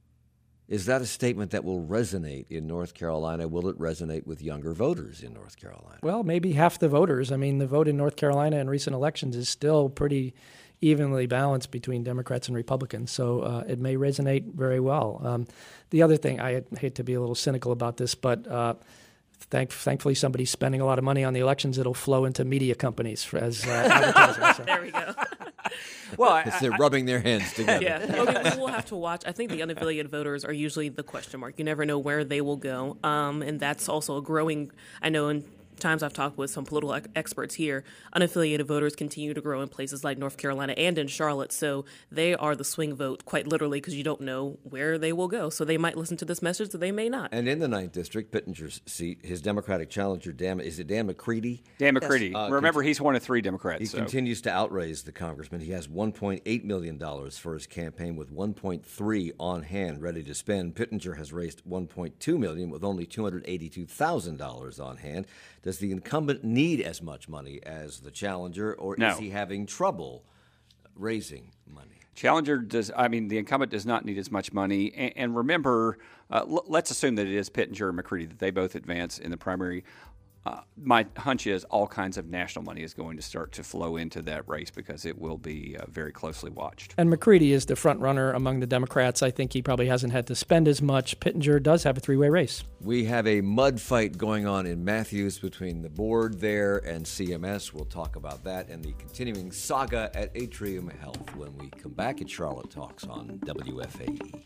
[SPEAKER 2] is that a statement that will resonate in North Carolina? Will it resonate with younger voters in North Carolina?
[SPEAKER 6] Well, maybe half the voters. I mean, the vote in North Carolina in recent elections is still pretty evenly balanced between Democrats and Republicans, so uh, it may resonate very well. Um, the other thing, I hate to be a little cynical about this, but uh, Thank, thankfully, somebody's spending a lot of money on the elections. It'll flow into media companies for, as uh, advertising. So.
[SPEAKER 4] There we go.
[SPEAKER 2] Well, I, they're I, rubbing their hands together.
[SPEAKER 4] Yeah, okay, we will have to watch. I think the unaffiliated voters are usually the question mark. You never know where they will go, um, and that's also a growing. I know in times I've talked with some political ex- experts here, unaffiliated voters continue to grow in places like North Carolina and in Charlotte. So they are the swing vote, quite literally, because you don't know where they will go. So they might listen to this message, or they may not.
[SPEAKER 2] And in the ninth District, Pittenger's seat, his Democratic challenger, Dan, is it Dan McCready?
[SPEAKER 5] Dan McCready.
[SPEAKER 2] Yes. Uh,
[SPEAKER 5] Remember, he's one of three Democrats.
[SPEAKER 2] He
[SPEAKER 5] so.
[SPEAKER 2] continues to outraise the congressman. He has one point eight million dollars for his campaign with one point three on hand ready to spend. Pittenger has raised one point two million dollars with only two hundred eighty-two thousand dollars on hand. Does the incumbent need as much money as the challenger, or
[SPEAKER 5] no.
[SPEAKER 2] is he having trouble raising money?
[SPEAKER 5] Challenger does. I mean, the incumbent does not need as much money. And, and remember, uh, l- let's assume that it is Pittenger and McCready that they both advance in the primary. Uh, my hunch is all kinds of national money is going to start to flow into that race because it will be uh, very closely watched.
[SPEAKER 6] And McCready is the front runner among the Democrats. I think he probably hasn't had to spend as much. Pittenger does have a three-way race.
[SPEAKER 2] We have a mud fight going on in Matthews between the board there and C M S. We'll talk about that and the continuing saga at Atrium Health when we come back at Charlotte Talks on W F A E.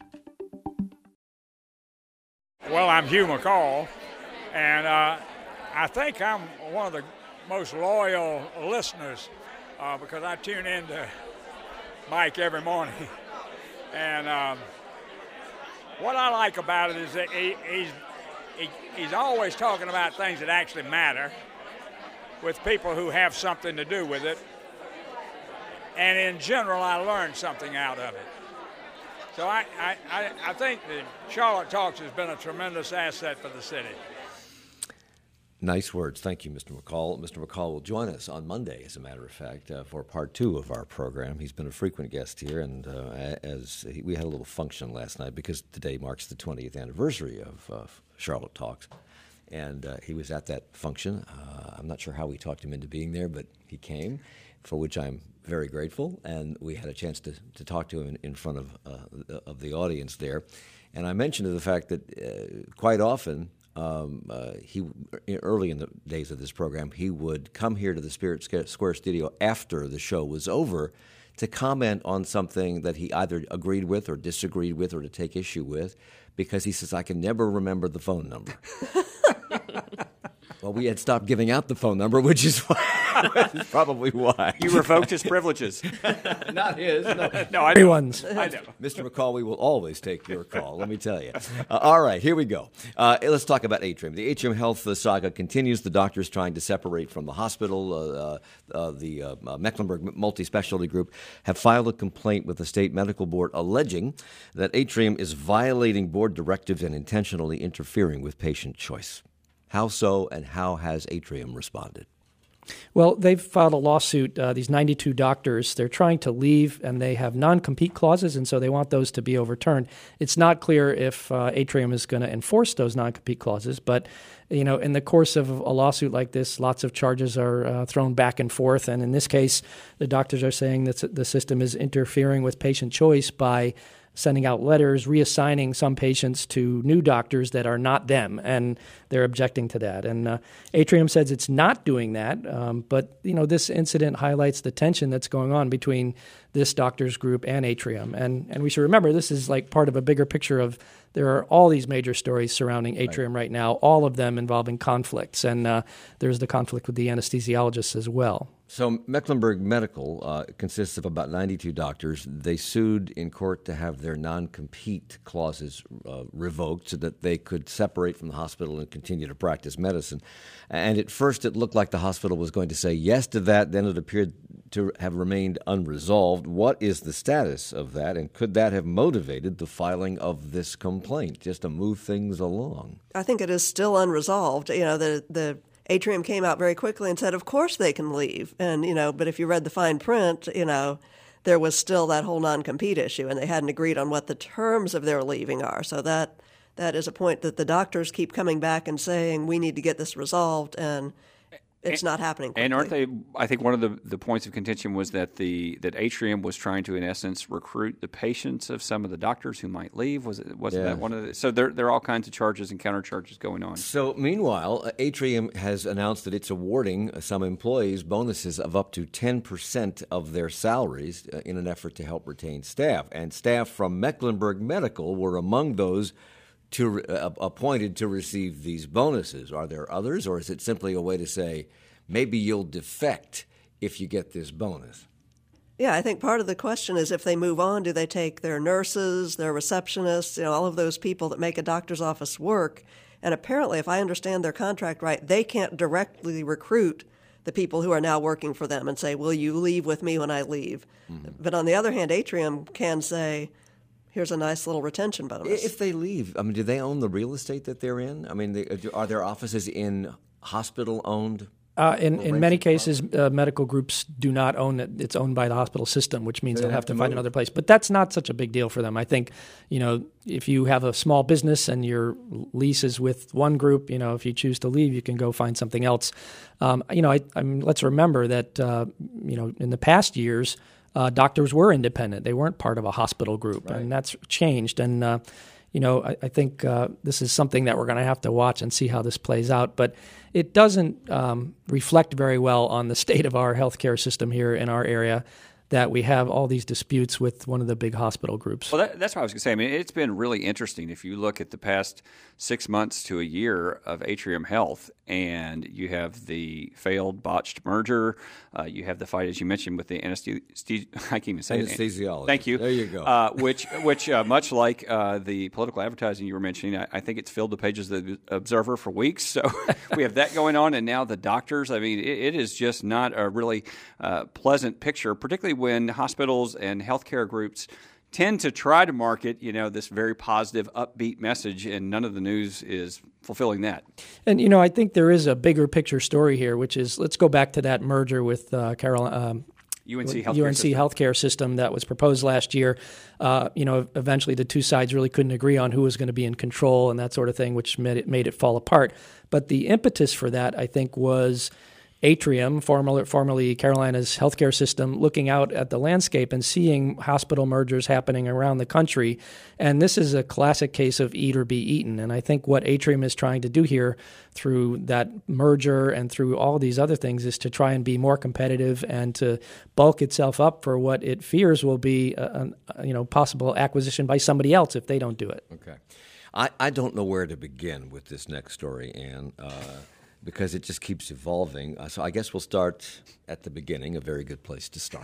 [SPEAKER 12] Well, I'm Hugh McCall, and uh, I think I'm one of the most loyal listeners uh, because I tune in to Mike every morning. And um, what I like about it is that he, he's, he, he's always talking about things that actually matter with people who have something to do with it. And in general, I learned something out of it. So I, I, I, I think that Charlotte Talks has been a tremendous asset for the city.
[SPEAKER 2] Nice words. Thank you, Mister McCall. Mister McCall will join us on Monday, as a matter of fact, uh, for part two of our program. He's been a frequent guest here, and uh, as he, we had a little function last night because today marks the twentieth anniversary of uh, Charlotte Talks, and uh, he was at that function. Uh, I'm not sure how we talked him into being there, but he came, for which I'm very grateful, and we had a chance to, to talk to him in, in front of, uh, of the audience there. And I mentioned the fact that uh, quite often, Um, uh, he early in the days of this program, he would come here to the Spirit Square studio after the show was over to comment on something that he either agreed with or disagreed with or to take issue with, because he says, I can never remember the phone number. Well, we had stopped giving out the phone number, which is why That's probably why.
[SPEAKER 5] You revoked his privileges.
[SPEAKER 2] Not his. No,
[SPEAKER 5] no I
[SPEAKER 6] Everyone's.
[SPEAKER 5] I know.
[SPEAKER 2] Mister McCall, we will always take your call, let me tell you. Uh, all right, here we go. Uh, let's talk about Atrium. The Atrium Health uh, saga continues. The doctors trying to separate from the hospital. Uh, uh, the uh, uh, Mecklenburg Multi-Specialty Group have filed a complaint with the state medical board alleging that Atrium is violating board directives and intentionally interfering with patient choice. How so, and how has Atrium responded?
[SPEAKER 6] Well, they've filed a lawsuit, uh, these ninety-two doctors. They're trying to leave, and they have non-compete clauses, and so they want those to be overturned. It's not clear if uh, Atrium is going to enforce those non-compete clauses, but you know, in the course of a lawsuit like this, lots of charges are uh, thrown back and forth, and in this case, the doctors are saying that the system is interfering with patient choice by sending out letters, reassigning some patients to new doctors that are not them, and they're objecting to that. And uh, Atrium says it's not doing that, um, but you know, this incident highlights the tension that's going on between this doctors group and Atrium. And and we should remember this is like part of a bigger picture of there are all these major stories surrounding Atrium right, right now, all of them involving conflicts, and uh, there's the conflict with the anesthesiologists as well.
[SPEAKER 2] So Mecklenburg Medical uh, consists of about ninety-two doctors. They sued in court to have their non-compete clauses uh, revoked so that they could separate from the hospital and continue to practice medicine. And at first it looked like the hospital was going to say yes to that. Then it appeared to have remained unresolved. What is the status of that, and could that have motivated the filing of this complaint just to move things along?
[SPEAKER 7] I think it is still unresolved. You know, the the Atrium came out very quickly and said, of course they can leave. And, you know, but if you read the fine print, you know, there was still that whole non-compete issue, and they hadn't agreed on what the terms of their leaving are. So that that is a point that the doctors keep coming back and saying, we need to get this resolved, and it's
[SPEAKER 5] and,
[SPEAKER 7] not happening quickly.
[SPEAKER 5] And aren't they, I think one of the, the points of contention was that the that Atrium was trying to, in essence, recruit the patients of some of the doctors who might leave. Was it, wasn't
[SPEAKER 2] yeah.
[SPEAKER 5] that one of the, so there, there are all kinds of charges and countercharges going on.
[SPEAKER 2] So meanwhile, Atrium has announced that it's awarding some employees bonuses of up to ten percent of their salaries in an effort to help retain staff. And staff from Mecklenburg Medical were among those to uh, appointed to receive these bonuses. Are there others, or is it simply a way to say maybe you'll defect if you get this bonus?
[SPEAKER 7] Yeah, I think part of the question is if they move on, do they take their nurses, their receptionists, you know, all of those people that make a doctor's office work? And apparently, if I understand their contract right, they can't directly recruit the people who are now working for them and say, will you leave with me when I leave? Mm-hmm. But on the other hand, Atrium can say, here's a nice little retention bonus.
[SPEAKER 2] If they leave, I mean, do they own the real estate that they're in? I mean, they, are there offices in hospital-owned?
[SPEAKER 6] Uh, in in many cases, uh, medical groups do not own it. It's owned by the hospital system, which means
[SPEAKER 2] they
[SPEAKER 6] they'll have,
[SPEAKER 2] have
[SPEAKER 6] to
[SPEAKER 2] to
[SPEAKER 6] find
[SPEAKER 2] move.
[SPEAKER 6] another place. But that's not such a big deal for them. I think, you know, if you have a small business and your lease is with one group, you know, if you choose to leave, you can go find something else. Um, you know, I, I mean, let's remember that, uh, you know, in the past years, Uh, doctors were independent. They weren't part of a hospital group,
[SPEAKER 2] right.
[SPEAKER 6] and that's changed. And, uh, you know, I, I think uh, this is something that we're going to have to watch and see how this plays out. But it doesn't um, reflect very well on the state of our healthcare system here in our area that we have all these disputes with one of the big hospital groups.
[SPEAKER 5] Well, that, that's what I was going to say. I mean, it's been really interesting if you look at the past six months to a year of Atrium Health, and you have the failed, botched merger. Uh, you have the fight, as you mentioned, with the anesthesi- I can't even say it.
[SPEAKER 2] Anesthesiologist.
[SPEAKER 5] Thank you.
[SPEAKER 2] There you go.
[SPEAKER 5] Uh, which, which uh, much like uh, the political advertising you were mentioning, I, I think it's filled the pages of the Observer for weeks. So we have that going on, and now the doctors. I mean, it, it is just not a really uh, pleasant picture, particularly when hospitals and healthcare groups tend to try to market, you know, this very positive, upbeat message, and none of the news is fulfilling that.
[SPEAKER 6] And, you know, I think there is a bigger picture story here, which is, let's go back to that merger with uh, Carol, um,
[SPEAKER 5] U N C Healthcare
[SPEAKER 6] U N C
[SPEAKER 5] system.
[SPEAKER 6] Healthcare System that was proposed last year. Uh, you know, eventually the two sides really couldn't agree on who was going to be in control and that sort of thing, which made it, made it fall apart. But the impetus for that, I think, was Atrium, formerly, formerly Carolina's healthcare system, looking out at the landscape and seeing hospital mergers happening around the country. And this is a classic case of eat or be eaten. And I think what Atrium is trying to do here through that merger and through all these other things is to try and be more competitive and to bulk itself up for what it fears will be a, a you know possible acquisition by somebody else if they don't do it.
[SPEAKER 2] Okay. I, I don't know where to begin with this next story, Ann. Uh, because it just keeps evolving. Uh, so I guess we'll start at the beginning, a very good place to start.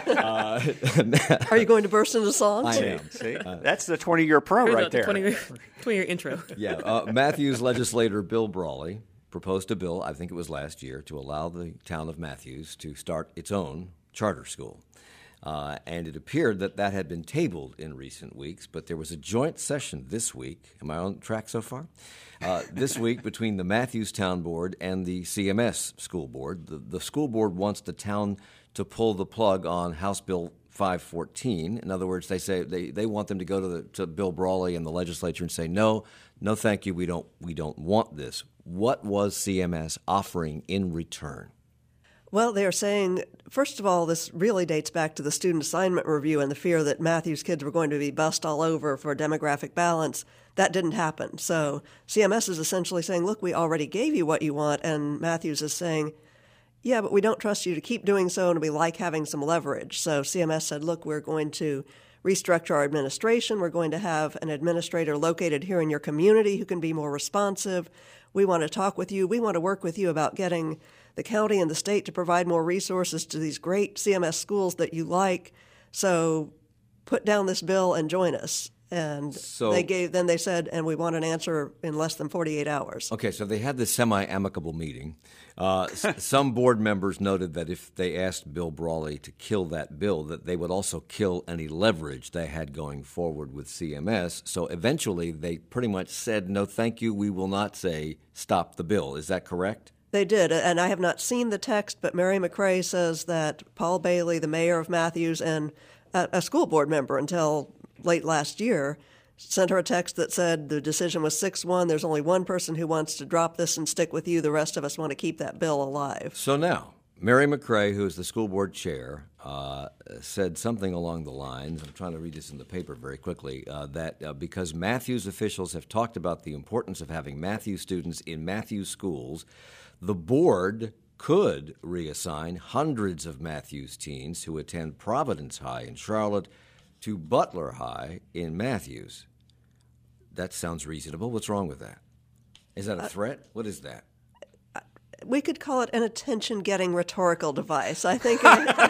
[SPEAKER 2] uh,
[SPEAKER 7] Are you going to burst into song?
[SPEAKER 2] I am.
[SPEAKER 5] See, uh, that's the twenty-year pro
[SPEAKER 4] Here's
[SPEAKER 5] right
[SPEAKER 4] a
[SPEAKER 5] there.
[SPEAKER 4] twenty-year twenty-year intro.
[SPEAKER 2] Yeah, uh, Matthews legislator Bill Brawley proposed a bill, I think it was last year, to allow the town of Matthews to start its own charter school. Uh, and it appeared that that had been tabled in recent weeks, but there was a joint session this week. Am I on track so far? Uh, this week between the Matthews Town Board and the C M S School Board. The, the school board wants the town to pull the plug on House Bill five fourteen. In other words, they say they, they want them to go to, the, to Bill Brawley and the legislature and say, no, no thank you, we don't, we don't want this. What was C M S offering in return?
[SPEAKER 7] Well, they're saying, first of all, this really dates back to the student assignment review and the fear that Matthews kids were going to be bussed all over for demographic balance. That didn't happen. So C M S is essentially saying, look, we already gave you what you want. And Matthews is saying, yeah, but we don't trust you to keep doing so, and we like having some leverage. So C M S said, look, we're going to restructure our administration. We're going to have an administrator located here in your community who can be more responsive. We want to talk with you. We want to work with you about getting the county and the state to provide more resources to these great C M S schools that you like. So put down this bill and join us. And
[SPEAKER 2] so,
[SPEAKER 7] they gave. Then they said, and we want an answer in less than forty-eight hours.
[SPEAKER 2] Okay, so they had this semi-amicable meeting. Uh, s- some board members noted that if they asked Bill Brawley to kill that bill, that they would also kill any leverage they had going forward with C M S. So eventually they pretty much said, no, thank you, we will not say stop the bill. Is that correct?
[SPEAKER 7] They did, and I have not seen the text, but Mary McRae says that Paul Bailey, the mayor of Matthews, and a, a school board member until late last year, sent her a text that said the decision was six one. There's only one person who wants to drop this and stick with you. The rest of us want to keep that bill alive.
[SPEAKER 2] So now, Mary McRae, who is the school board chair, uh, said something along the lines, I'm trying to read this in the paper very quickly, uh, that uh, because Matthews officials have talked about the importance of having Matthews students in Matthews schools, the board could reassign hundreds of Matthews teens who attend Providence High in Charlotte to Butler High in Matthews. That sounds reasonable. What's wrong with that? Is that a threat? What is that?
[SPEAKER 7] We could call it an attention-getting rhetorical device. I think.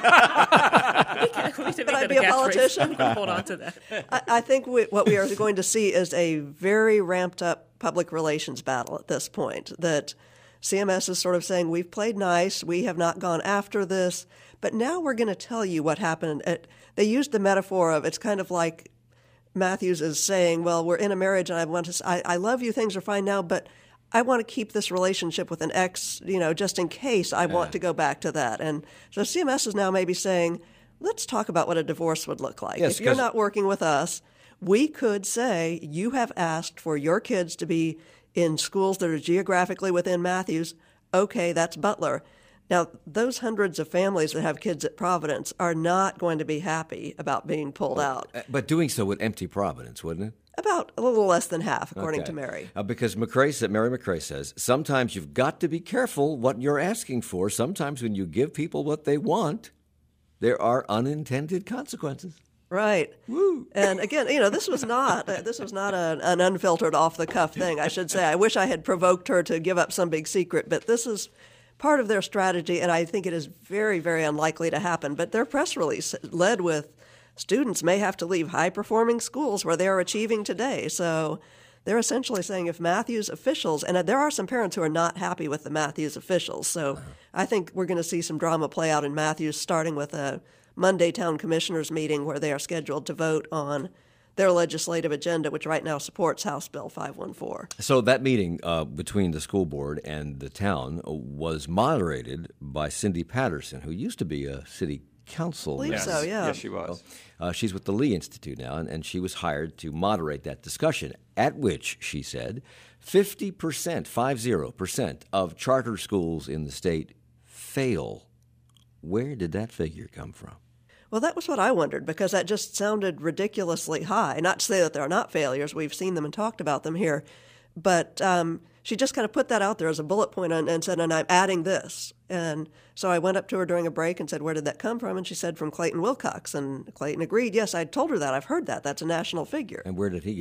[SPEAKER 4] Could
[SPEAKER 7] I be a politician?
[SPEAKER 4] Hold on to that.
[SPEAKER 7] I, I think we, what we are going to see is a very ramped-up public relations battle at this point. That C M S is sort of saying, we've played nice, we have not gone after this, but now we're going to tell you what happened. At, they used the metaphor of, it's kind of like Matthews is saying, well, we're in a marriage and I want to, I, I love you, things are fine now, but I want to keep this relationship with an ex, you know, just in case I want to go back to that. And so C M S is now maybe saying, let's talk about what a divorce would look like.
[SPEAKER 2] Yes,
[SPEAKER 7] if you're not working with us, we could say you have asked for your kids to be in schools that are geographically within Matthews. Okay, that's Butler. Now, those hundreds of families that have kids at Providence are not going to be happy about being pulled out.
[SPEAKER 2] But doing so would empty Providence, wouldn't it?
[SPEAKER 7] About a little less than half, according
[SPEAKER 2] Okay.
[SPEAKER 7] to Mary.
[SPEAKER 2] Uh, because McRae said, Mary McRae says, sometimes you've got to be careful what you're asking for. Sometimes when you give people what they want, there are unintended consequences.
[SPEAKER 7] Right. Woo. And again, you know, this was not uh, this was not a, an unfiltered, off the cuff thing. I should say. I wish I had provoked her to give up some big secret, but this is part of their strategy, and I think it is very, very unlikely to happen. But their press release led with students may have to leave high-performing schools where they are achieving today. So they're essentially saying if Matthews officials, and there are some parents who are not happy with the Matthews officials, so uh-huh. I think we're going to see some drama play out in Matthews, starting with a Monday town commissioners meeting where they are scheduled to vote on their legislative agenda, which right now supports House Bill five one four.
[SPEAKER 2] So that meeting uh, between the school board and the town was moderated by Cindy Patterson, who used to be a city council.
[SPEAKER 7] I believe
[SPEAKER 5] Yes.
[SPEAKER 7] so, yeah.
[SPEAKER 5] Yes, she was.
[SPEAKER 2] Uh, she's with the Lee Institute now, and, and she was hired to moderate that discussion, at which, she said, fifty percent, five zero percent of charter schools in the state fail. Where did that figure come from?
[SPEAKER 7] Well, that was what I wondered, because that just sounded ridiculously high. Not to say that there are not failures. We've seen them and talked about them here. But um, she just kind of put that out there as a bullet point and, and said, and I'm adding this. And so I went up to her during a break and said, where did that come from? And she said, from Clayton Wilcox. And Clayton agreed, yes, I told her that. I've heard that. That's a national figure.
[SPEAKER 2] And where did he get it?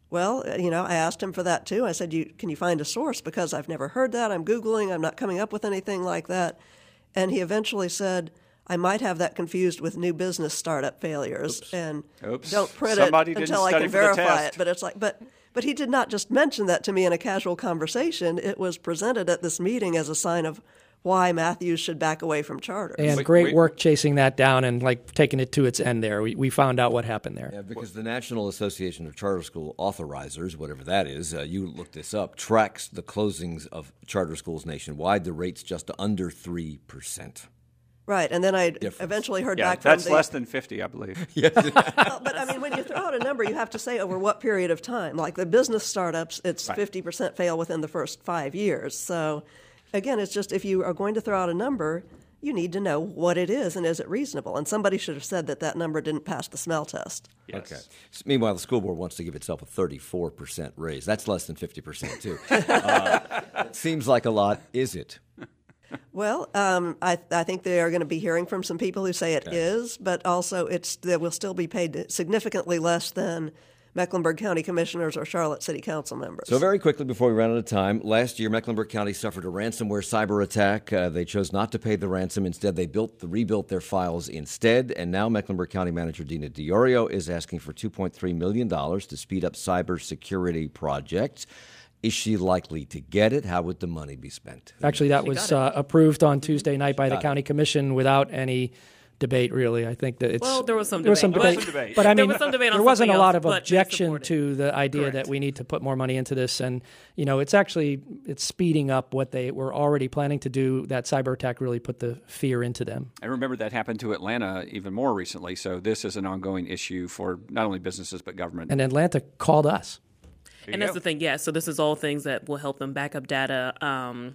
[SPEAKER 7] Well, you know, I asked him for that too. I said, you, can you find a source? Because I've never heard that. I'm Googling. I'm not coming up with anything like that. And he eventually said, I might have that confused with new business startup failures.
[SPEAKER 5] Oops.
[SPEAKER 7] And
[SPEAKER 5] Oops.
[SPEAKER 7] don't print
[SPEAKER 5] Somebody
[SPEAKER 7] it
[SPEAKER 5] didn't
[SPEAKER 7] until I
[SPEAKER 5] study
[SPEAKER 7] can
[SPEAKER 5] for the
[SPEAKER 7] verify
[SPEAKER 5] test.
[SPEAKER 7] it. But it's like, but but he did not just mention that to me in a casual conversation. It was presented at this meeting as a sign of why Matthews should back away from charters.
[SPEAKER 6] And
[SPEAKER 5] Wait,
[SPEAKER 6] great
[SPEAKER 5] wait.
[SPEAKER 6] work chasing that down and like taking it to its end there. We, we found out what happened there.
[SPEAKER 2] Yeah, because the National Association of Charter School Authorizers, whatever that is, uh, you looked this up, tracks the closings of charter schools nationwide. The rate's just under three percent.
[SPEAKER 7] Right, and then I
[SPEAKER 2] Difference.
[SPEAKER 7] eventually heard
[SPEAKER 5] Yeah,
[SPEAKER 7] back from
[SPEAKER 5] that's
[SPEAKER 7] the...
[SPEAKER 5] less than fifty, I believe.
[SPEAKER 7] Well, but I mean, when you throw out a number, you have to say over what period of time. Like the business startups, it's
[SPEAKER 5] Right.
[SPEAKER 7] fifty percent fail within the first five years. So, again, it's just if you are going to throw out a number, you need to know what it is and is it reasonable. And somebody should have said that that number didn't pass the smell test.
[SPEAKER 5] Yes.
[SPEAKER 2] Okay. S- Meanwhile, the school board wants to give itself a thirty-four percent raise. That's less than fifty percent, too. uh, it seems like a lot. Is it?
[SPEAKER 7] Well, um, I, I think they are going to be hearing from some people who say it
[SPEAKER 2] Okay.
[SPEAKER 7] is, but also it's they will still be paid significantly less than Mecklenburg County Commissioners or Charlotte City Council members.
[SPEAKER 2] So very quickly before we run out of time, last year Mecklenburg County suffered a ransomware cyber attack. Uh, they chose not to pay the ransom. Instead, they built the, rebuilt their files instead. And now Mecklenburg County Manager Dina Diorio is asking for two point three million dollars to speed up cybersecurity projects. Is she likely to get it? How would the money be spent?
[SPEAKER 6] Actually, that was uh, approved on Tuesday night by the
[SPEAKER 2] Got it.
[SPEAKER 6] county commission without any debate, really. I think that it's
[SPEAKER 4] Well, there was some
[SPEAKER 6] there was some
[SPEAKER 4] debate.
[SPEAKER 6] debate,
[SPEAKER 5] There was some debate.
[SPEAKER 6] but I
[SPEAKER 4] There
[SPEAKER 6] mean,
[SPEAKER 4] was some debate on
[SPEAKER 6] there wasn't
[SPEAKER 4] something
[SPEAKER 6] a lot
[SPEAKER 4] else,
[SPEAKER 6] of
[SPEAKER 4] but they
[SPEAKER 6] objection
[SPEAKER 4] supported.
[SPEAKER 6] to the idea
[SPEAKER 4] Correct.
[SPEAKER 6] that we need to put more money into this, and you know, it's actually it's speeding up what they were already planning to do. That cyber attack really put the fear into them.
[SPEAKER 5] And remember, that happened to Atlanta even more recently. So this is an ongoing issue for not only businesses but government.
[SPEAKER 6] And Atlanta called us.
[SPEAKER 5] There
[SPEAKER 4] And
[SPEAKER 5] you
[SPEAKER 4] that's
[SPEAKER 5] go.
[SPEAKER 4] the thing, yeah. So this is all things that will help them back up data. Um,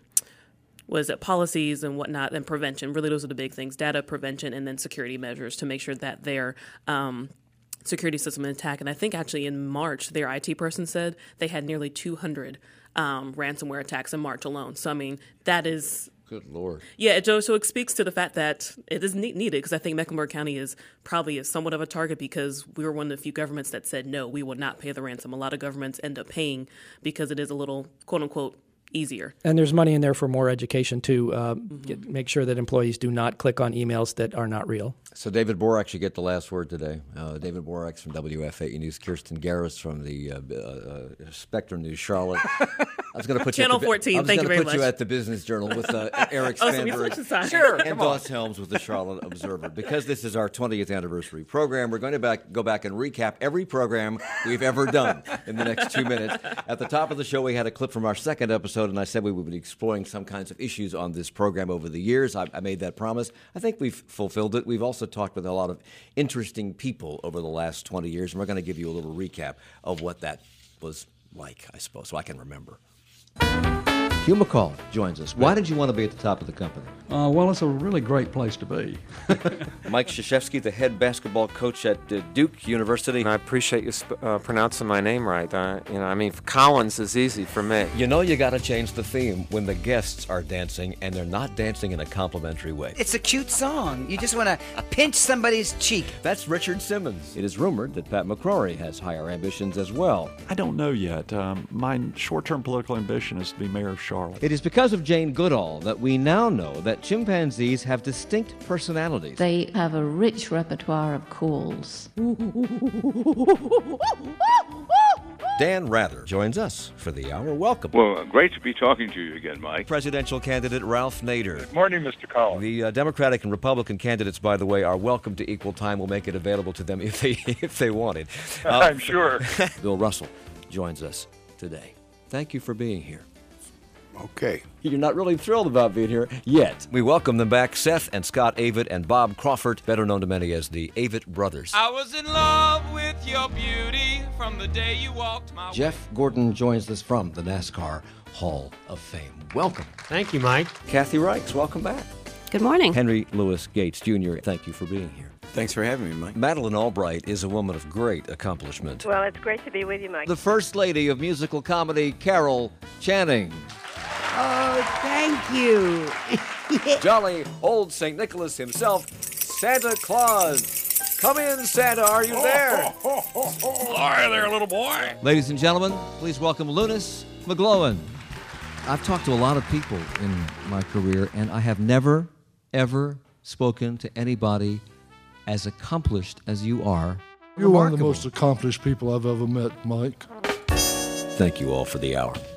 [SPEAKER 4] was it policies and whatnot, and prevention? Really, those are the big things: data, prevention, and then security measures to make sure that their um, security system is intact. And I think actually in March, their I T person said they had nearly two hundred um, ransomware attacks in March alone. So I mean, that is.
[SPEAKER 2] Good Lord.
[SPEAKER 4] Yeah, it, so so it speaks to the fact that it is ne- needed, because I think Mecklenburg County is probably is somewhat of a target because we were one of the few governments that said, no, we will not pay the ransom. A lot of governments end up paying because it is a little, quote unquote, easier.
[SPEAKER 6] And there's money in there for more education too. Uh, get, make sure that employees do not click on emails that are not real.
[SPEAKER 2] So David Borak should get the last word today. Uh, David Borak from W F A E News, Kirsten Garris from the uh, uh, Spectrum News Charlotte. I was going to put
[SPEAKER 4] Channel
[SPEAKER 2] you at the,
[SPEAKER 4] fourteen,
[SPEAKER 2] I was
[SPEAKER 4] thank you
[SPEAKER 2] gonna
[SPEAKER 4] very
[SPEAKER 2] put you
[SPEAKER 4] much.
[SPEAKER 2] at the Business Journal with uh, Eric
[SPEAKER 4] Oh, so we
[SPEAKER 2] Spanberg
[SPEAKER 4] switched sides.
[SPEAKER 5] Sure,
[SPEAKER 2] and
[SPEAKER 5] come on.
[SPEAKER 2] Doss Helms with the Charlotte Observer. Because this is our twentieth anniversary program, we're going to back, go back and recap every program we've ever done in the next two minutes. At the top of the show, we had a clip from our second episode, and I said we would be exploring some kinds of issues on this program over the years. I, I made that promise. I think we've fulfilled it. We've also talked with a lot of interesting people over the last twenty years, and we're going to give you a little recap of what that was like, I suppose, so I can remember. Hugh McCall joins us. Why did you want to be at the top of the company?
[SPEAKER 13] Uh, well, it's a really great place to be.
[SPEAKER 2] Mike Krzyzewski, the head basketball coach at uh, Duke University.
[SPEAKER 14] I appreciate you sp- uh, pronouncing my name right. Uh, you know, I mean, Collins is easy for me.
[SPEAKER 2] You know you got to change the theme when the guests are dancing and they're not dancing in a complimentary way.
[SPEAKER 15] It's a cute song. You just want to pinch somebody's cheek.
[SPEAKER 2] That's Richard Simmons. It is rumored that Pat McCrory has higher ambitions as well.
[SPEAKER 16] I don't know yet. Um, my short-term political ambition is to be mayor of Charlotte.
[SPEAKER 2] It is because of Jane Goodall that we now know that chimpanzees have distinct personalities.
[SPEAKER 17] They have a rich repertoire of calls.
[SPEAKER 2] Dan Rather joins us for the hour. Welcome.
[SPEAKER 18] Well, great to be talking to you again, Mike.
[SPEAKER 2] Presidential candidate Ralph Nader.
[SPEAKER 18] Good morning, Mister Collins.
[SPEAKER 2] The uh, Democratic and Republican candidates, by the way, are welcome to equal time. We'll make it available to them if they if they want it. Uh,
[SPEAKER 18] I'm sure.
[SPEAKER 2] Bill Russell joins us today. Thank you for being here.
[SPEAKER 19] Okay.
[SPEAKER 2] You're not really thrilled about being here yet. We welcome them back, Seth and Scott Avett and Bob Crawford, better known to many as the Avett Brothers.
[SPEAKER 20] I was in love with your beauty from the day you walked my way.
[SPEAKER 2] Jeff Gordon joins us from the NASCAR Hall of Fame. Welcome.
[SPEAKER 21] Thank you, Mike.
[SPEAKER 2] Kathy Reichs, welcome back.
[SPEAKER 22] Good morning.
[SPEAKER 2] Henry Louis Gates, Junior, thank you for being here.
[SPEAKER 23] Thanks for having me, Mike.
[SPEAKER 2] Madeline Albright is a woman of great accomplishment.
[SPEAKER 24] Well, it's great to be with you, Mike.
[SPEAKER 2] The First Lady of musical comedy, Carol Channing.
[SPEAKER 25] Oh, thank you.
[SPEAKER 2] Jolly old Saint Nicholas himself, Santa Claus. Come in, Santa. Are you there?
[SPEAKER 12] Hi there, little boy.
[SPEAKER 2] Ladies and gentlemen, please welcome Lunas McGlowan. I've talked to a lot of people in my career, and I have never, ever spoken to anybody as accomplished as you are.
[SPEAKER 19] You're one of the most accomplished people I've ever met, Mike.
[SPEAKER 2] Thank you all for the hour.